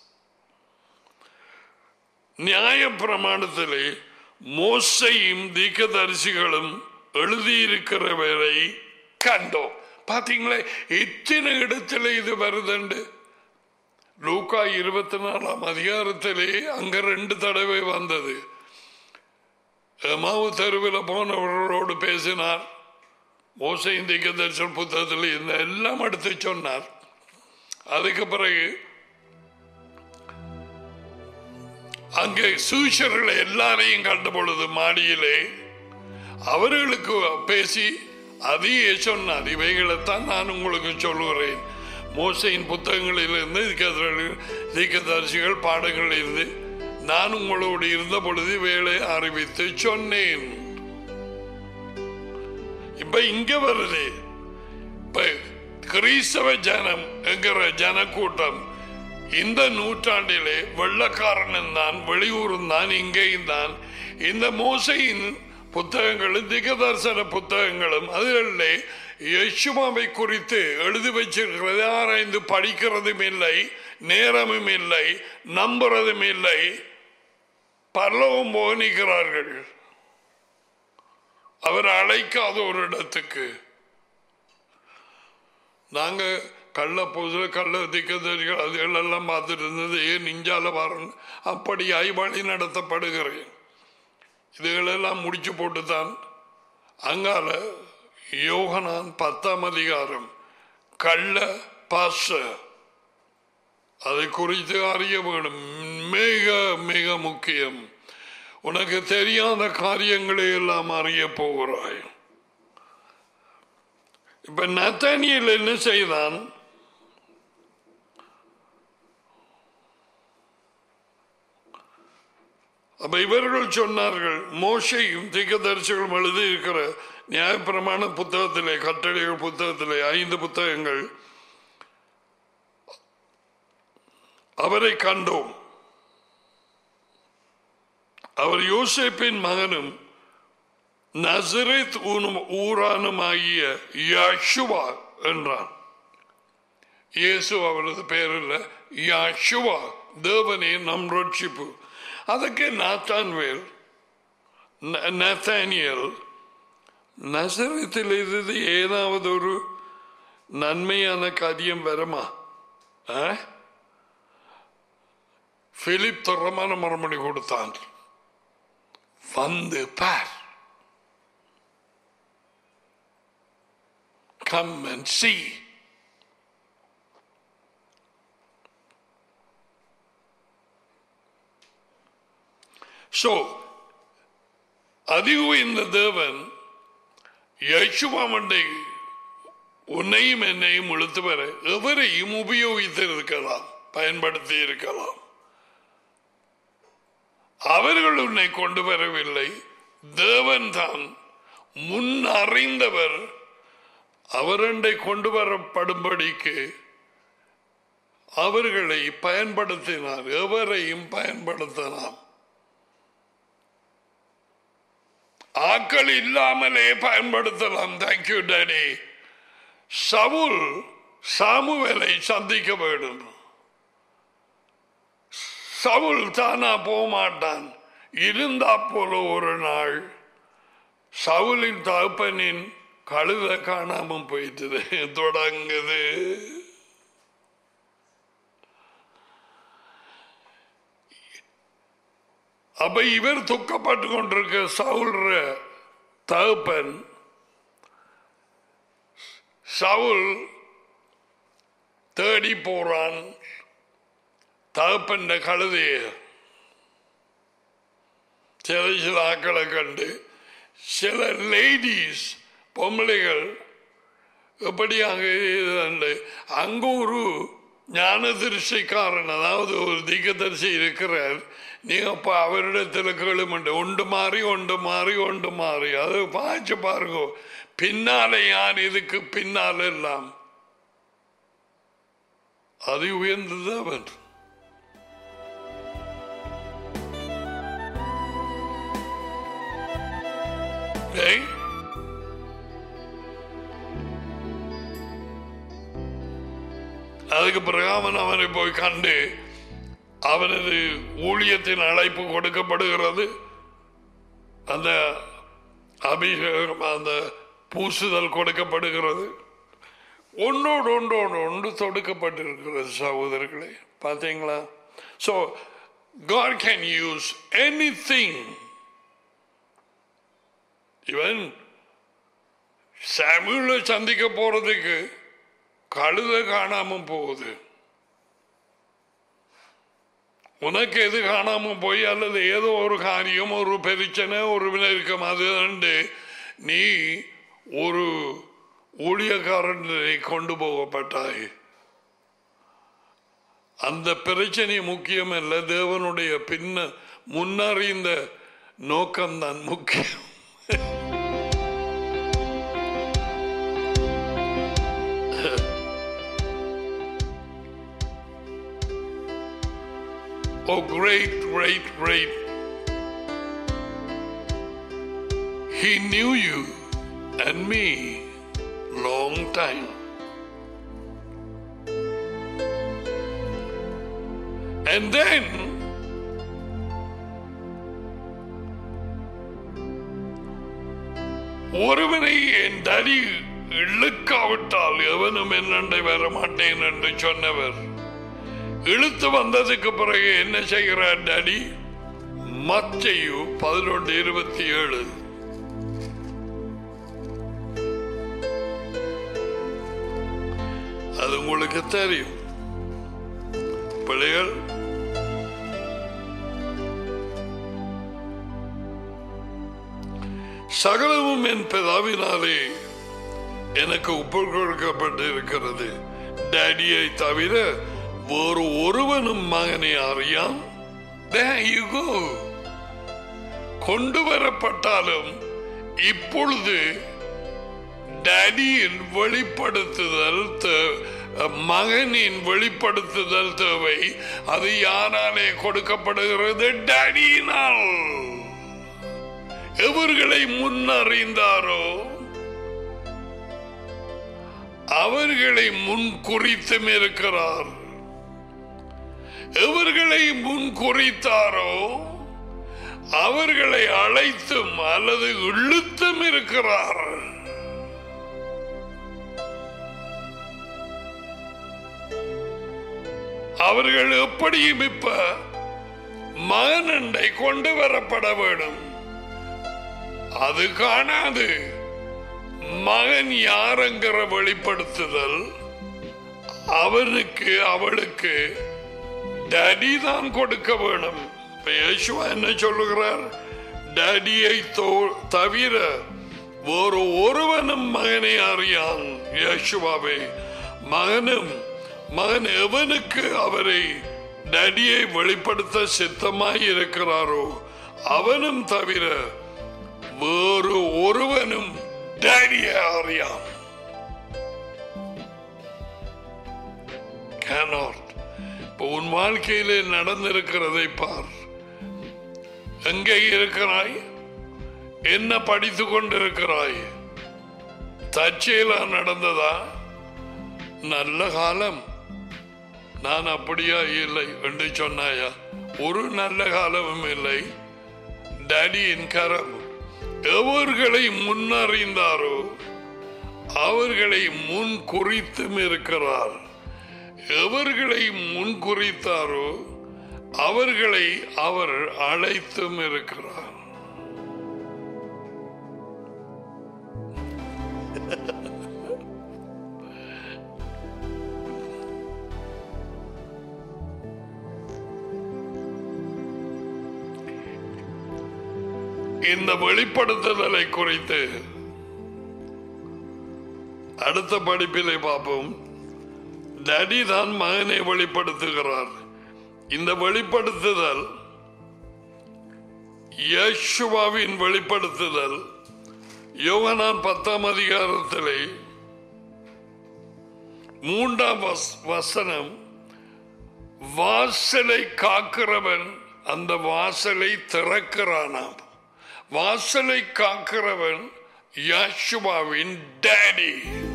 நியாய பிரமாணத்திலே மோசையும் தீர்க்கதரிசிகளும் எழுதியிருக்கிறவரை கண்டோம். பார்த்தீங்களே எத்தனை இடத்துல இது வருதுண்டு. லூக்கா இருபத்தி நாலாம் அதிகாரத்திலே அங்க ரெண்டு தடவை வந்தது. எமாவு தெருவில் போனவர்களோடு பேசினார். மோசையின் தீர்க்கதரிசன புத்தகத்தில் இந்த எல்லாம் எடுத்து சொன்னார். அதுக்கு பிறகு அங்கே சூஷர்களை எல்லாரையும் கண்ட பொழுது மாடியிலே அவர்களுக்கு பேசி அதையே சொன்னார். இவைகளைத்தான் நான் உங்களுக்கு சொல்லுகிறேன். மோசையின் புத்தகங்களிலிருந்து தீர்க்கதரிசிகள் பாடங்களில் இருந்து நான் உங்களோடு இருந்த பொழுது வேலை அறிவித்து சொன்னேன். இப்ப இங்க வருது. இப்ப கிறிஸ்தவ ஜனம் என்கிற ஜனக்கூட்டம் இந்த நூற்றாண்டிலே வெள்ளக்காரனும் தான், வெளியூரும் தான், இங்கேயும் தான். இந்த மோசையின் புத்தகங்களும் தீர்க்கதரிசன புத்தகங்களும் அதிலே யேசுவாவை குறித்து எழுதி வச்சிருக்கிறது ஆராய்ந்து படிக்கிறதும் இல்லை, நேரமும் இல்லை, நம்புறதும் இல்லை. பரலோகம் போனிக்கிறார்கள் அவர் அழைக்காத ஒரு இடத்துக்கு. நாங்க கள்ள பூசல கள்ள திக்கதறிகள் அதுகளெல்லாம் பார்த்துட்டு இருந்தது. ஏன் நெஞ்சால வரணும் அப்படியாய் வழி நடத்தப்படுகிறேன். இதுகளெல்லாம் முடிச்சு போட்டுத்தான் அங்கால யோகனான் பத்தாம் அதிகாரம் கள்ள பாச அதை குறித்து அறிய வேணும். மிக மிக முக்கியம். உனக்கு தெரியாத காரியங்களை எல்லாம் அறிய போகிறாய். இப்ப நத்தானியேல் என்ன செய்தான்? அப்ப இவர்கள் சொன்னார்கள், மோசையும் தீர்க்கதரிசிகளும் எழுதி இருக்கிற நியாயப்பிரமாண புத்தகத்திலே, கட்டளைகள் புத்தகத்திலே ஐந்து புத்தகங்கள் அவரை கண்டோம். அவர் யோசேப்பின் மகனும் நசரேத் ஊரானுமாகிய யேசுவா என்றான். இயேசு அவரது பேர் இல்ல, யேசுவா, தேவனே நம் ரட்சிப்பு. ಅದಕ್ಕೆ ನಾತಾನ್ವೇಲ್ நத்தானியேல் நசரேத்தில் இருந்து ஏதாவது ஒரு நன்மையான காரியம் வருமா? பிலிப் திறமான மறுமொழி கொடுத்தான், வந்து பார், come and see. So அதிக இந்த தேவன் யேசுவாமண்டை உன்னையும் என்னையும் இழுத்து வர எவரையும் உபயோகித்து இருக்கலாம், பயன்படுத்தி இருக்கலாம். அவர்கள் உன்னை கொண்டு வரவில்லை, தேவன் தான் முன் அறிந்தவர். அவரண்டை கொண்டு வரப்படும்படிக்கு அவர்களை பயன்படுத்தினார், எவரையும் பயன்படுத்தலாம். ஆக்கள் இல்லாமலே பயன்படுத்தலாம். Thank you daddy. சவுல் சாமுவேலை சந்திக்க வேண்டும். சவுல் தானா போக மாட்டான். இருந்தா போல ஒரு நாள் சவுலின் தகப்பனின் கழுத காணாம போயிட்டு தொடங்குது. அப்ப இவர் துக்கப்பட்டு கொண்டிருக்க சவுல் தகப்பன், சவுல் தேடி போறான் தகப்பன் கழுதைய. சில சில ஆக்களை கண்டு சில லேடிஸ் பொம்பளைகள் எப்படியாக அங்க ஒரு ஞான திருஷ்டிக்காரன், அதாவது ஒரு தீர்க்கதரிசி இருக்கிறார். நீங்க அப்ப அவரிடத்தில் கேளுமண்டு, ஒன்று மாறி ஒன்று மாறி ஒன்று மாறி அது பாய்ச்சி பாருங்க. பின்னாலே யார் இதுக்கு பின்னால் எல்லாம் அது உயர்ந்தது அவன். அதுக்கு பிறகு அவன் அவனை போய் கண்டு அவனது ஊழியத்தின் அழைப்பு கொடுக்கப்படுகிறது. அந்த அபிஷேகம், அந்த பூசுதல் கொடுக்கப்படுகிறது. ஒன்றோடு ஒன்றோடு ஒன்று தொடுக்கப்பட்டிருக்கிறது சகோதரர்களே, பார்த்தீங்களா? So God can use anything. இவன் சாமுவேலை சந்திக்க போறதுக்கு கழுத காணாம போகுது. உனக்கு எது காணாம போய் அல்லது ஏதோ ஒரு காரியம், ஒரு பிரச்சனை, ஒரு வினருக்கம், அது நீ ஒரு ஊழியக்காரனை கொண்டு போகப்பட்டாய். அந்த பிரச்சனை முக்கியம் அல்ல, தேவனுடைய பின்ன முன்னறிந்த நோக்கம்தான் முக்கியம். Oh, great, great, great. He knew you and me long time. And then ஒருவனை என் தடி இழுக்காவிட்டால் எவனும் என்னண்டை வர மாட்டேன் என்று சொன்னவர் இழுத்து வந்ததுக்கு பிறகு என்ன செய்கிறார் டாடி? மத்தேயு பதினொன்று இருபத்தி ஏழு. அது உங்களுக்கு தெரியும் பிள்ளைகள். சகலமும் என் பிதாவினாலே எனக்கு ஒப்பு கொடுக்கப்பட்டு இருக்கிறது. டாடியை தவிர வேறு ஒருவனும் மகனை அறியான். There you go. கொண்டு வரப்பட்டாலும் இப்பொழுது டாடியின் வெளிப்படுத்துதல், மகனின் வெளிப்படுத்துதல் தேவை. அது யாராலே கொடுக்கப்படுகிறது? டாடியினால். எவர்களை முன்னறிந்தாரோ அவர்களை முன் குறித்தும் இருக்கிறார். எவர்களை முன் குறித்தாரோ அவர்களை அழைத்தும் அல்லது இழுத்தும் இருக்கிறார். அவர்கள் எப்படியும் இப்ப மகனண்டை கொண்டு வரப்பட வேண்டும். அது காணாது மகன் யாருங்கிற வெளிப்படுத்துதல் அவனுக்கு அவளுக்கு டாடி தான் கொடுக்க வேணும். யேசுவா என்ன சொல்லுகிறார்? டாடியை தவிர வேறு ஒருவனும் மகனை அறியான். யேசுவாவே மகனும் மகன் எவனுக்கு அவரை டாடியை வெளிப்படுத்த சித்தமாய் இருக்கிறாரோ அவனும் தவிர வேறு ஒருவனும் டாடியை அறியான். cannot. உன் வாழ்க்கையிலே நடந்திருக்கிறதை பார். எங்கே இருக்கிறாய்? என்ன படித்து கொண்டிருக்கிறாய்? தற்செயலா நடந்ததா? நல்ல காலம் நான் அப்படியா இல்லை என்று சொன்னாயா? ஒரு நல்ல காலமும் இல்லை. டாடியின் கரம் எவர்களை முன்னறிந்தாரோ அவர்களை முன் குறித்தும் இருக்கிறார். எவர்களை முன் குறித்தாரோ அவர்களை அவர் அழைத்தும் இருக்கிறார். இந்த வெளிப்படுத்துதலை குறித்து அடுத்த படிப்பிலே பார்ப்போம். டாடி தான் மகனை வெளிப்படுத்துகிறார். இந்த வெளிப்படுத்துதல் யேசுவாவின் வெளிப்படுத்துதல் யோவான் பத்தாம் அதிகாரத்திலே மூன்றாம் வசனம், வாசலை காக்கிறவன் அந்த வாசலை திறக்கிறானாம். வாசலை காக்கிறவன் யேசுவாவின் டாடி.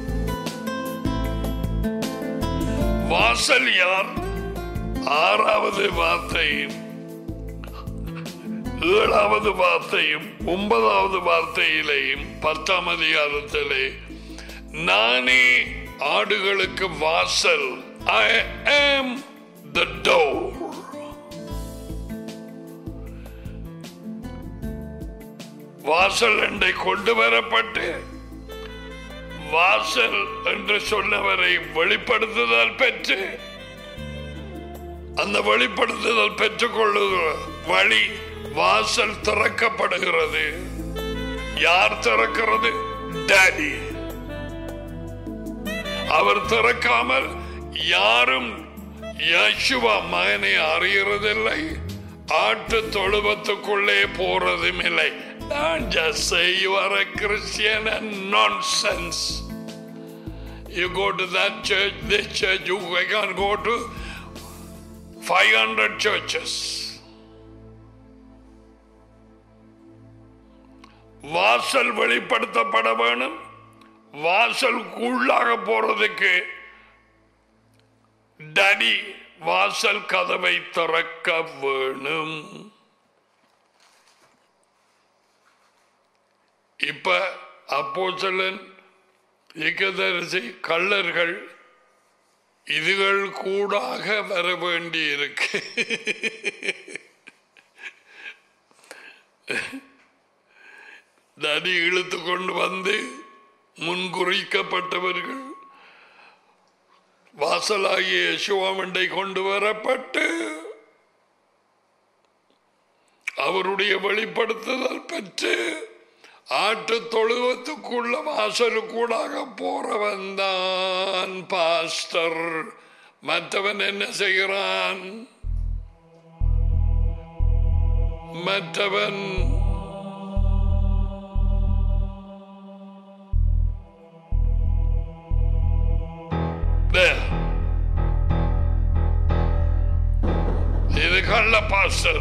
வாசல் யார்? ஆறாவது வார்த்தையும் ஏழாவது வார்த்தையும் ஒன்பதாவது வார்த்தையிலேயும் பத்தாம் அதிகாரத்திலே நானே ஆடுகளுக்கு வாசல். I am the door. வாசல் என்றை கொண்டு வரப்பட்டு வாசல் என்று சொன்னவரை வெளிப்படுத்துதல் பெற்று அந்த வெளிப்படுத்துதல் பெற்றுக் கொள்ளுகிற வழி வாசல் திறக்கப்படுகிறது. யார் திறக்கிறது? டாடி. அவர் திறக்காமல் யாரும் யேசுவா மகனை அறியறதில்லை. ஆட்டு தொழுவத்துக்குள்ளே போறதும் இல்லை. Don't just say you are a Christian and nonsense. You go to that church, this church, you can go to five hundred churches. வாசல் வெளிப்படுத்தப்பட வேணும். வாசலுக்குள்ளாக போறதுக்கு டாடி வாசல் கதவை திறக்க வேணும். இப்ப அப்போஸ்தலன் தீர்க்கதரிசி கள்ளர்கள் இதுகள் கூடாக வர வேண்டி இருக்கு. தடி இழுத்து கொண்டு வந்து முன்குறிக்கப்பட்டவர்கள் வாசலாகிய யேசுவாமண்டை கொண்டு வரப்பட்டு அவருடைய வெளிப்படுத்துதல் பெற்று ஆட்டு தொழுவத்துக்குள்ள வாசலுக்கூடாக போறவன் தான் பாஸ்டர். மற்றவன் என்ன செய்கிறான்? மற்றவன் இது கள்ள பாஸ்டர்.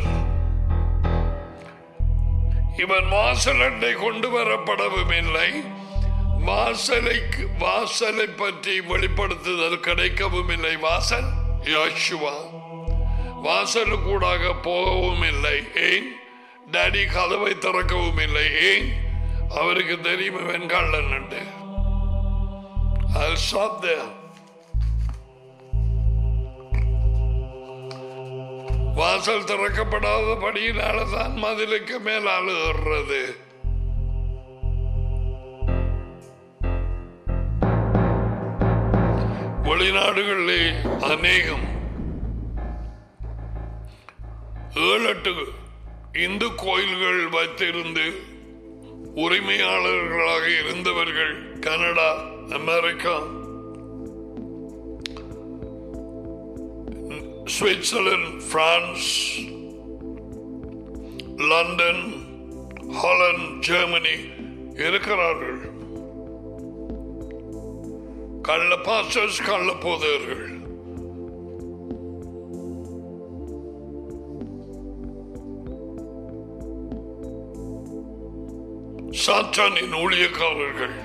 இவன் வாசலண்டை கொண்டு வரப்படவும் இல்லை. வாசலைக்கு வாசலை பற்றி வெளிப்படுத்துதல் கிடைக்கவும் இல்லை. வாசல் யேசுவா. வாசலுக்கூடாக போகவும் இல்லை. ஏன்? டாடி கதவை திறக்கவும் இல்லை. ஏன்? அவருக்கு தெரியும் இவன் கள்ளன் என்று. I'll stop there. வாசல் திறக்கப்படாதபடியினால தான் மதிலுக்கு மேலால் ஏறுறது. வெளிநாடுகளிலே அநேகம் ஏழு எட்டு இந்து கோயில்கள் வைத்திருந்து உரிமையாளர்களாக இருந்தவர்கள் Canada, America, Switzerland, France, London, Holland, Germany இருக்கிறார்கள். கள்ள பாஸ்டர்ஸ், கள்ள போதகர்கள். சாத்தானின் ஊழியக்காரர்கள்,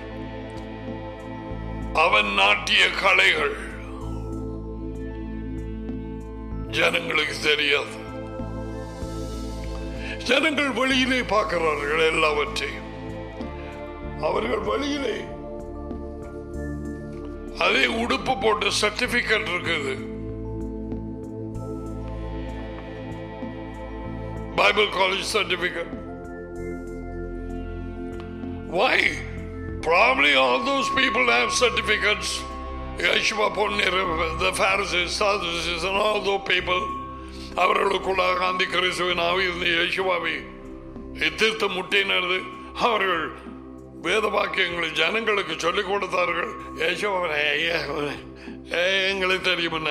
அவன் நாட்டிய கலைகள் ஜனங்களுக்கு தெரியாது. ஜனங்கள் வெளியிலே பார்க்கிறார்கள் எல்லாவற்றையும். அவர்கள் வெளியிலே அதே உடுப்பு போட்டு சர்டிபிகேட் இருக்குது, Bible college certificate. Why? Probably all those people have certificates. Yeshua Ponir, the Pharisees, Sadducees, and all those people. அவர்களுக்குள்ள காந்தி கிறிஸ்துவின் ஆவி இருந்து யேசுவாவை எதிர்த்து முட்டினது. அவர்கள் வேத வாக்கியங்களை ஜனங்களுக்கு சொல்லிக் கொடுத்தார்கள். யேசுவாவை எங்களுக்கு தெரியும்,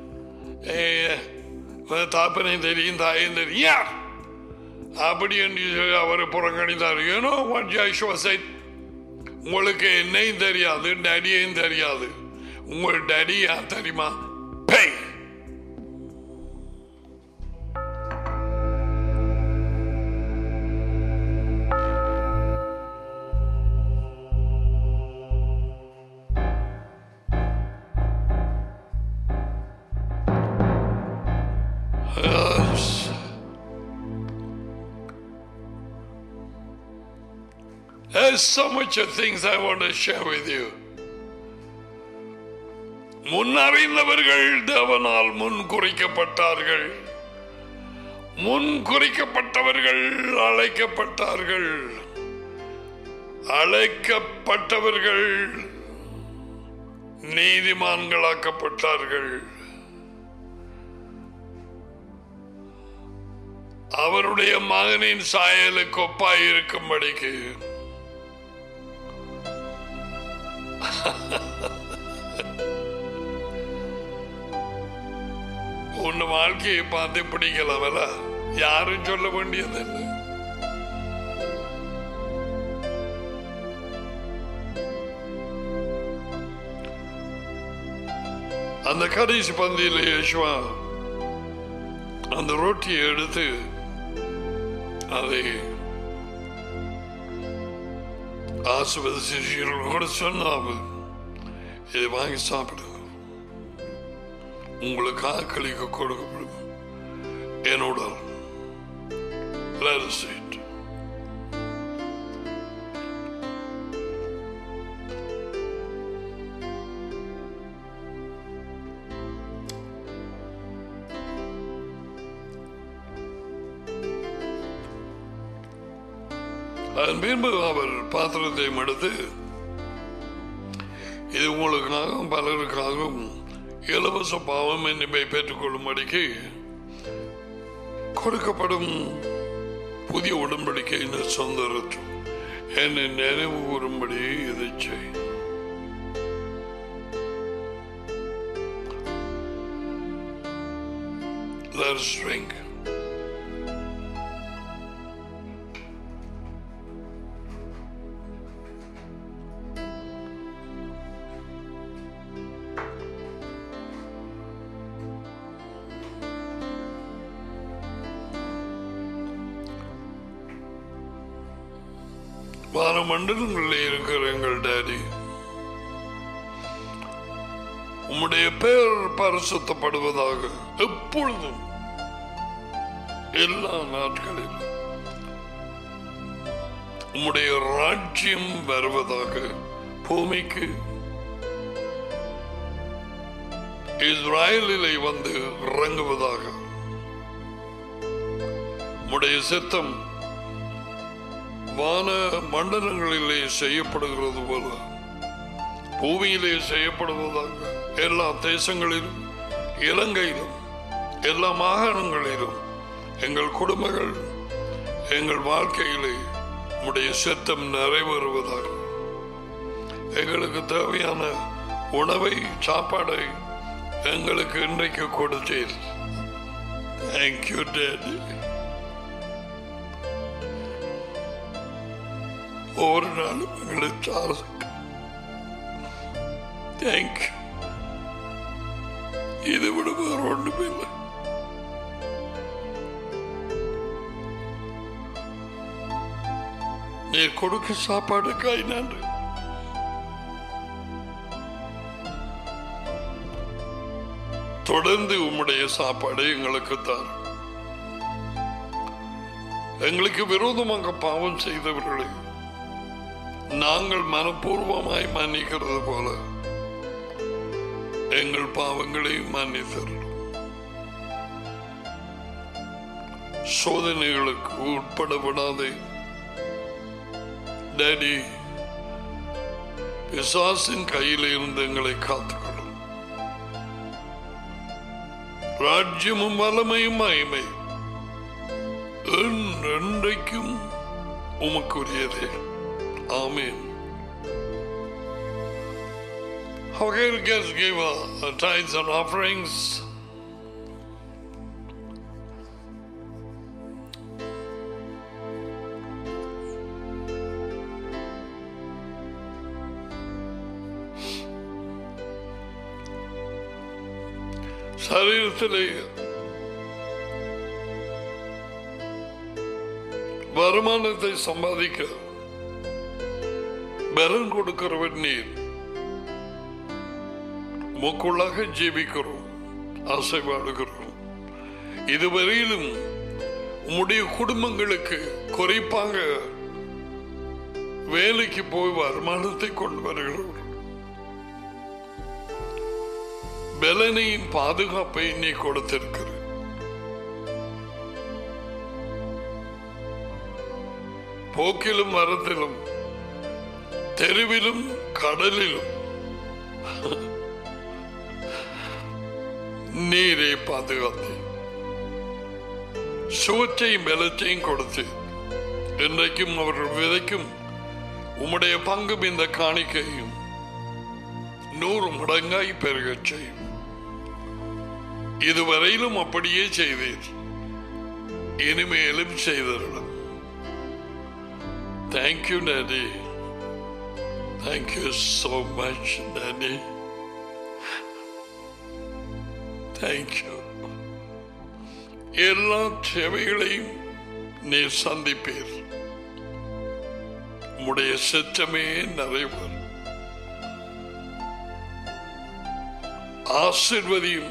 தாப்பனையும் தெரியும், தாயும் தெரியும் அப்படி என்று அவர் புறக்கணித்தார். ஏனோ உங்களுக்கு என்னையும் தெரியாது, டேடியையும் தெரியாது. உங்கள் டேடி யார் தெரியுமா? பேய். There's so much of things I want to share with you. முன்னறிந்தவர்கள் தேவனால் முன் குறிக்கப்பட்டார்கள். முன் குறிக்கப்பட்டவர்கள் அழைக்கப்பட்டார்கள். அழைக்கப்பட்டவர்கள் நீதிமான்களாக்கப்பட்டார்கள். அவருடைய மகனின் சாயலுக்கு ஒப்பாய் இருக்கும்படிக்கு உன் வாழ்க்கையை பார்த்து பிடிக்கல, யாரும் சொல்ல வேண்டியதில்லை. அந்த கடைசி பந்தியில் யேசுவா அந்த ரொட்டியை எடுத்து அதை ஆசீர்வதிச்சு கூட சொன்னாங்க, இதை வாங்கி சாப்பிடுங்க, உங்களுக்கு ஆக்களிக்க கொடுக்கப்படும் என்னோட. Let us eat. அதன் பின்பு அவர் பாத்திரத்தை எடுத்து, இது உங்களுக்காகவும் பலருக்காகவும் இலவச பாவம் என்னை பெற்றுக் கொள்ளும்படிக்கு கொடுக்கப்படும் புதிய உடன்படிக்கை சொந்தரற்றும் என்னை நினைவு கூறும்படி இதை செய். Let us drink. மண்டலங்களில் இருக்கிற எங்கள் டாடி, உம்முடைய பெயர் பரிசுத்தப்படுவதாக எப்பொழுதும் எல்லா நாட்களிலும். உம்முடைய ராஜ்யம் வருவதாக பூமிக்கு இஸ்ராயலிலே வந்து இறங்குவதாக. உம்முடைய சித்தம் வான மண்டலங்களிலே செய்யப்படுகிறது போல பூமியிலே செய்யப்படுவதாக எல்லா தேசங்களிலும் இலங்கையிலும் எல்லா மாகாணங்களிலும் எங்கள் குடும்பங்கள் எங்கள் வாழ்க்கையிலே உம்முடைய சித்தம் நிறைவேறுவதாக எங்களுக்கு தேவையான உணவை சாப்பாடை எங்களுக்கு இன்றைக்கு கொடுத்தீர். Thank you daddy. ஒவ்வொரு நாளும் எங்களுக்கு தேங்க்யூ. இதை விட வேறு ஒன்றுமே இல்லை. நீ கொடுக்க சாப்பாடுக்காய் நன்றி. தொடர்ந்து உம்முடைய சாப்பாடு எங்களுக்கு தான். எங்களுக்கு விரோதமாக பாவம் செய்தவர்களை நாங்கள் மனப்பூர்வமாய் மன்னிக்கிறது போல எங்கள் பாவங்களை மன்னித்தரும். சோதனைகளுக்கு உட்பட விடாதே டேடி. பிசாசின் கையில் இருந்து எங்களை காத்துக்கொள்ளும். ராஜ்யமும் வல்லமையும் மகிமை என்றைக்கும் உமக்குரியதே. ஆமென். Okay, let's give uh, tithes and offerings. சரீரத்திலே வருமானத்தை சம்பாதிக்க பலன் கொடுக்கிறவன் நீர். முக்குள்ளாக ஜீவிக்கிறோம், ஆசைப்படுகிறோம். இதுவரையிலும் உம்முடைய குடும்பங்களுக்கு குறிப்பாக வேலைக்கு போய் வருமானத்தை கொண்டு வருகிறோம். பலனையும் பாதுகாப்பை நீ கொடுத்திருக்கிற. போக்கிலும் மரத்திலும் தெருவிலும் கடலிலும் நீரே பாதுகாத்து சுவற்றையும் பலத்தையும் கொடுத்து இன்றைக்கும் அவர்கள் விதைக்கும் உம்முடைய பங்கும் இந்த காணிக்கையும் நூறு மடங்காய் பெருகச் செய்யும். இதுவரையிலும் அப்படியே செய்தீர், இனிமேலும் செய்தீர்கள். Thank you, Daddy. Thank you so much, Daddy. Thank you. எல்லா தேவைகளையும் நீர் சந்திப்பீர். உம்முடைய சித்தமே நிறைவேறும். ஆசீர்வதியும்.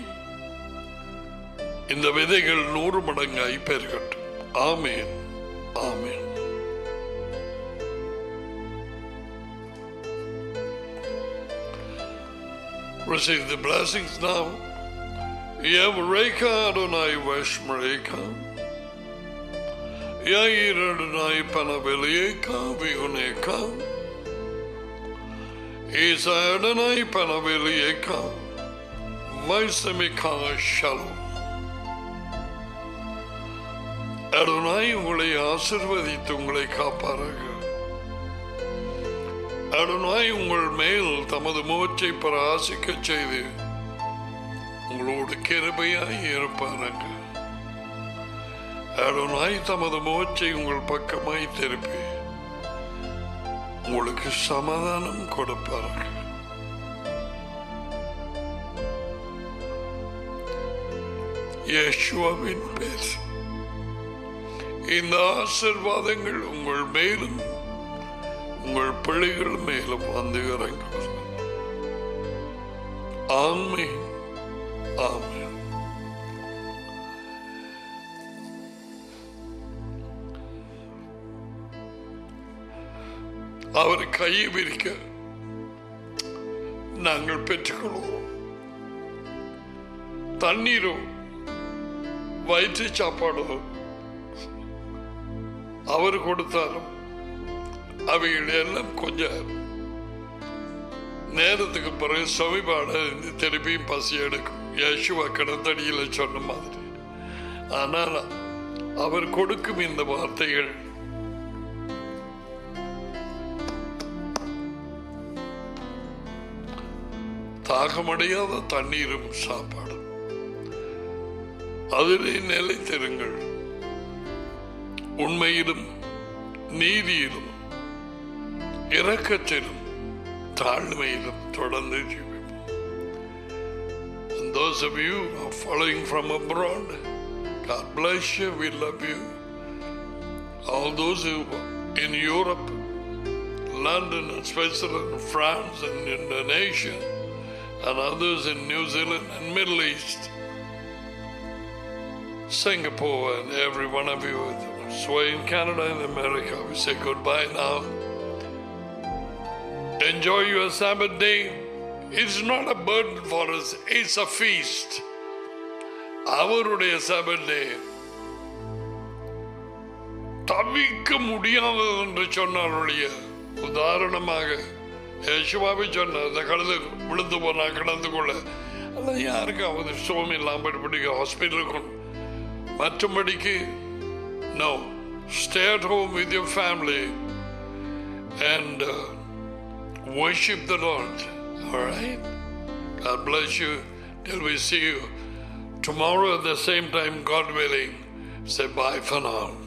இந்த விதைகள் நூறு மடங்காய் பெருகட்டும். ஆமென், ஆமென். Receive the blessings now. Yavreka Adonai Vashmareka. Yair Adonai Panaveleka Vihuneka. Isa Adonai Panaveleka Vaisamika Shalom. Adonai உங்களை ஆசீர்வதித்து உங்களை காப்பாராக. Adonai உங்கள் மேல் தமது முகத்தை பிரகாசிக்க செய்து உங்களோடு கிருபையாய் இருப்பாராக. Adonai தமது முகத்தை உங்கள் பக்கமாய் திருப்பி உங்களுக்கு சமாதானம் கொடுப்பாராக. இயேசுவின் பேர் இந்த ஆசீர்வாதங்கள் உங்கள் மேலும் உங்கள் பிள்ளைகள் மேலும் வந்து இறங்குவார். ஆமென், ஆமென். அவர் கையை விரிக்க நாங்கள் பெற்றுக்கொள்வோம். தண்ணீரோ வயிற்று சாப்பாடோ அவர் கொடுத்தாலும் அவைகள் எல்லாம் கொஞ்சம் நேரத்துக்கு பிறகு சுவைபாட திருப்பியும் பசி எடுக்கும். யேசுவா கிடத்தடியில் சொன்ன மாதிரி. ஆனால் அவர் கொடுக்கும் இந்த வார்த்தைகள் தாகமடையாத தண்ணீரும் சாப்பாடும். அதிலே நிலைத்திருங்கள், உண்மையிலும் நீதியிலும் இரக்கத்திலும் தாழ்மையிலும் தொடர்ந்து ஜீவிப்போம். And those of you who are following from abroad, God bless you, we love you. All those who are in Europe, London and Switzerland, France and Indonesia, and others in New Zealand and Middle East, Singapore, and every one of you, so in Canada and America, we say goodbye now. Enjoy your Sabbath day. It's not a burden for us, it's a feast. அவருடைய Sabbath day தவிக்க முடியாதது என்று சொன்னாருடைய. உதாரணமாக யேசுவாவை சொன்ன அந்த கழுது விழுந்து போனா கிடந்து கொள்ள, அல்ல யாருக்காவது சுகம் இல்லாமல் பிடிக்க ஹாஸ்பிட்டலுக்கு மற்றபடிக்கு no, stay at home with your family and uh, worship the Lord. All right? God bless you till we see you tomorrow at the same time, God willing. Say bye for now.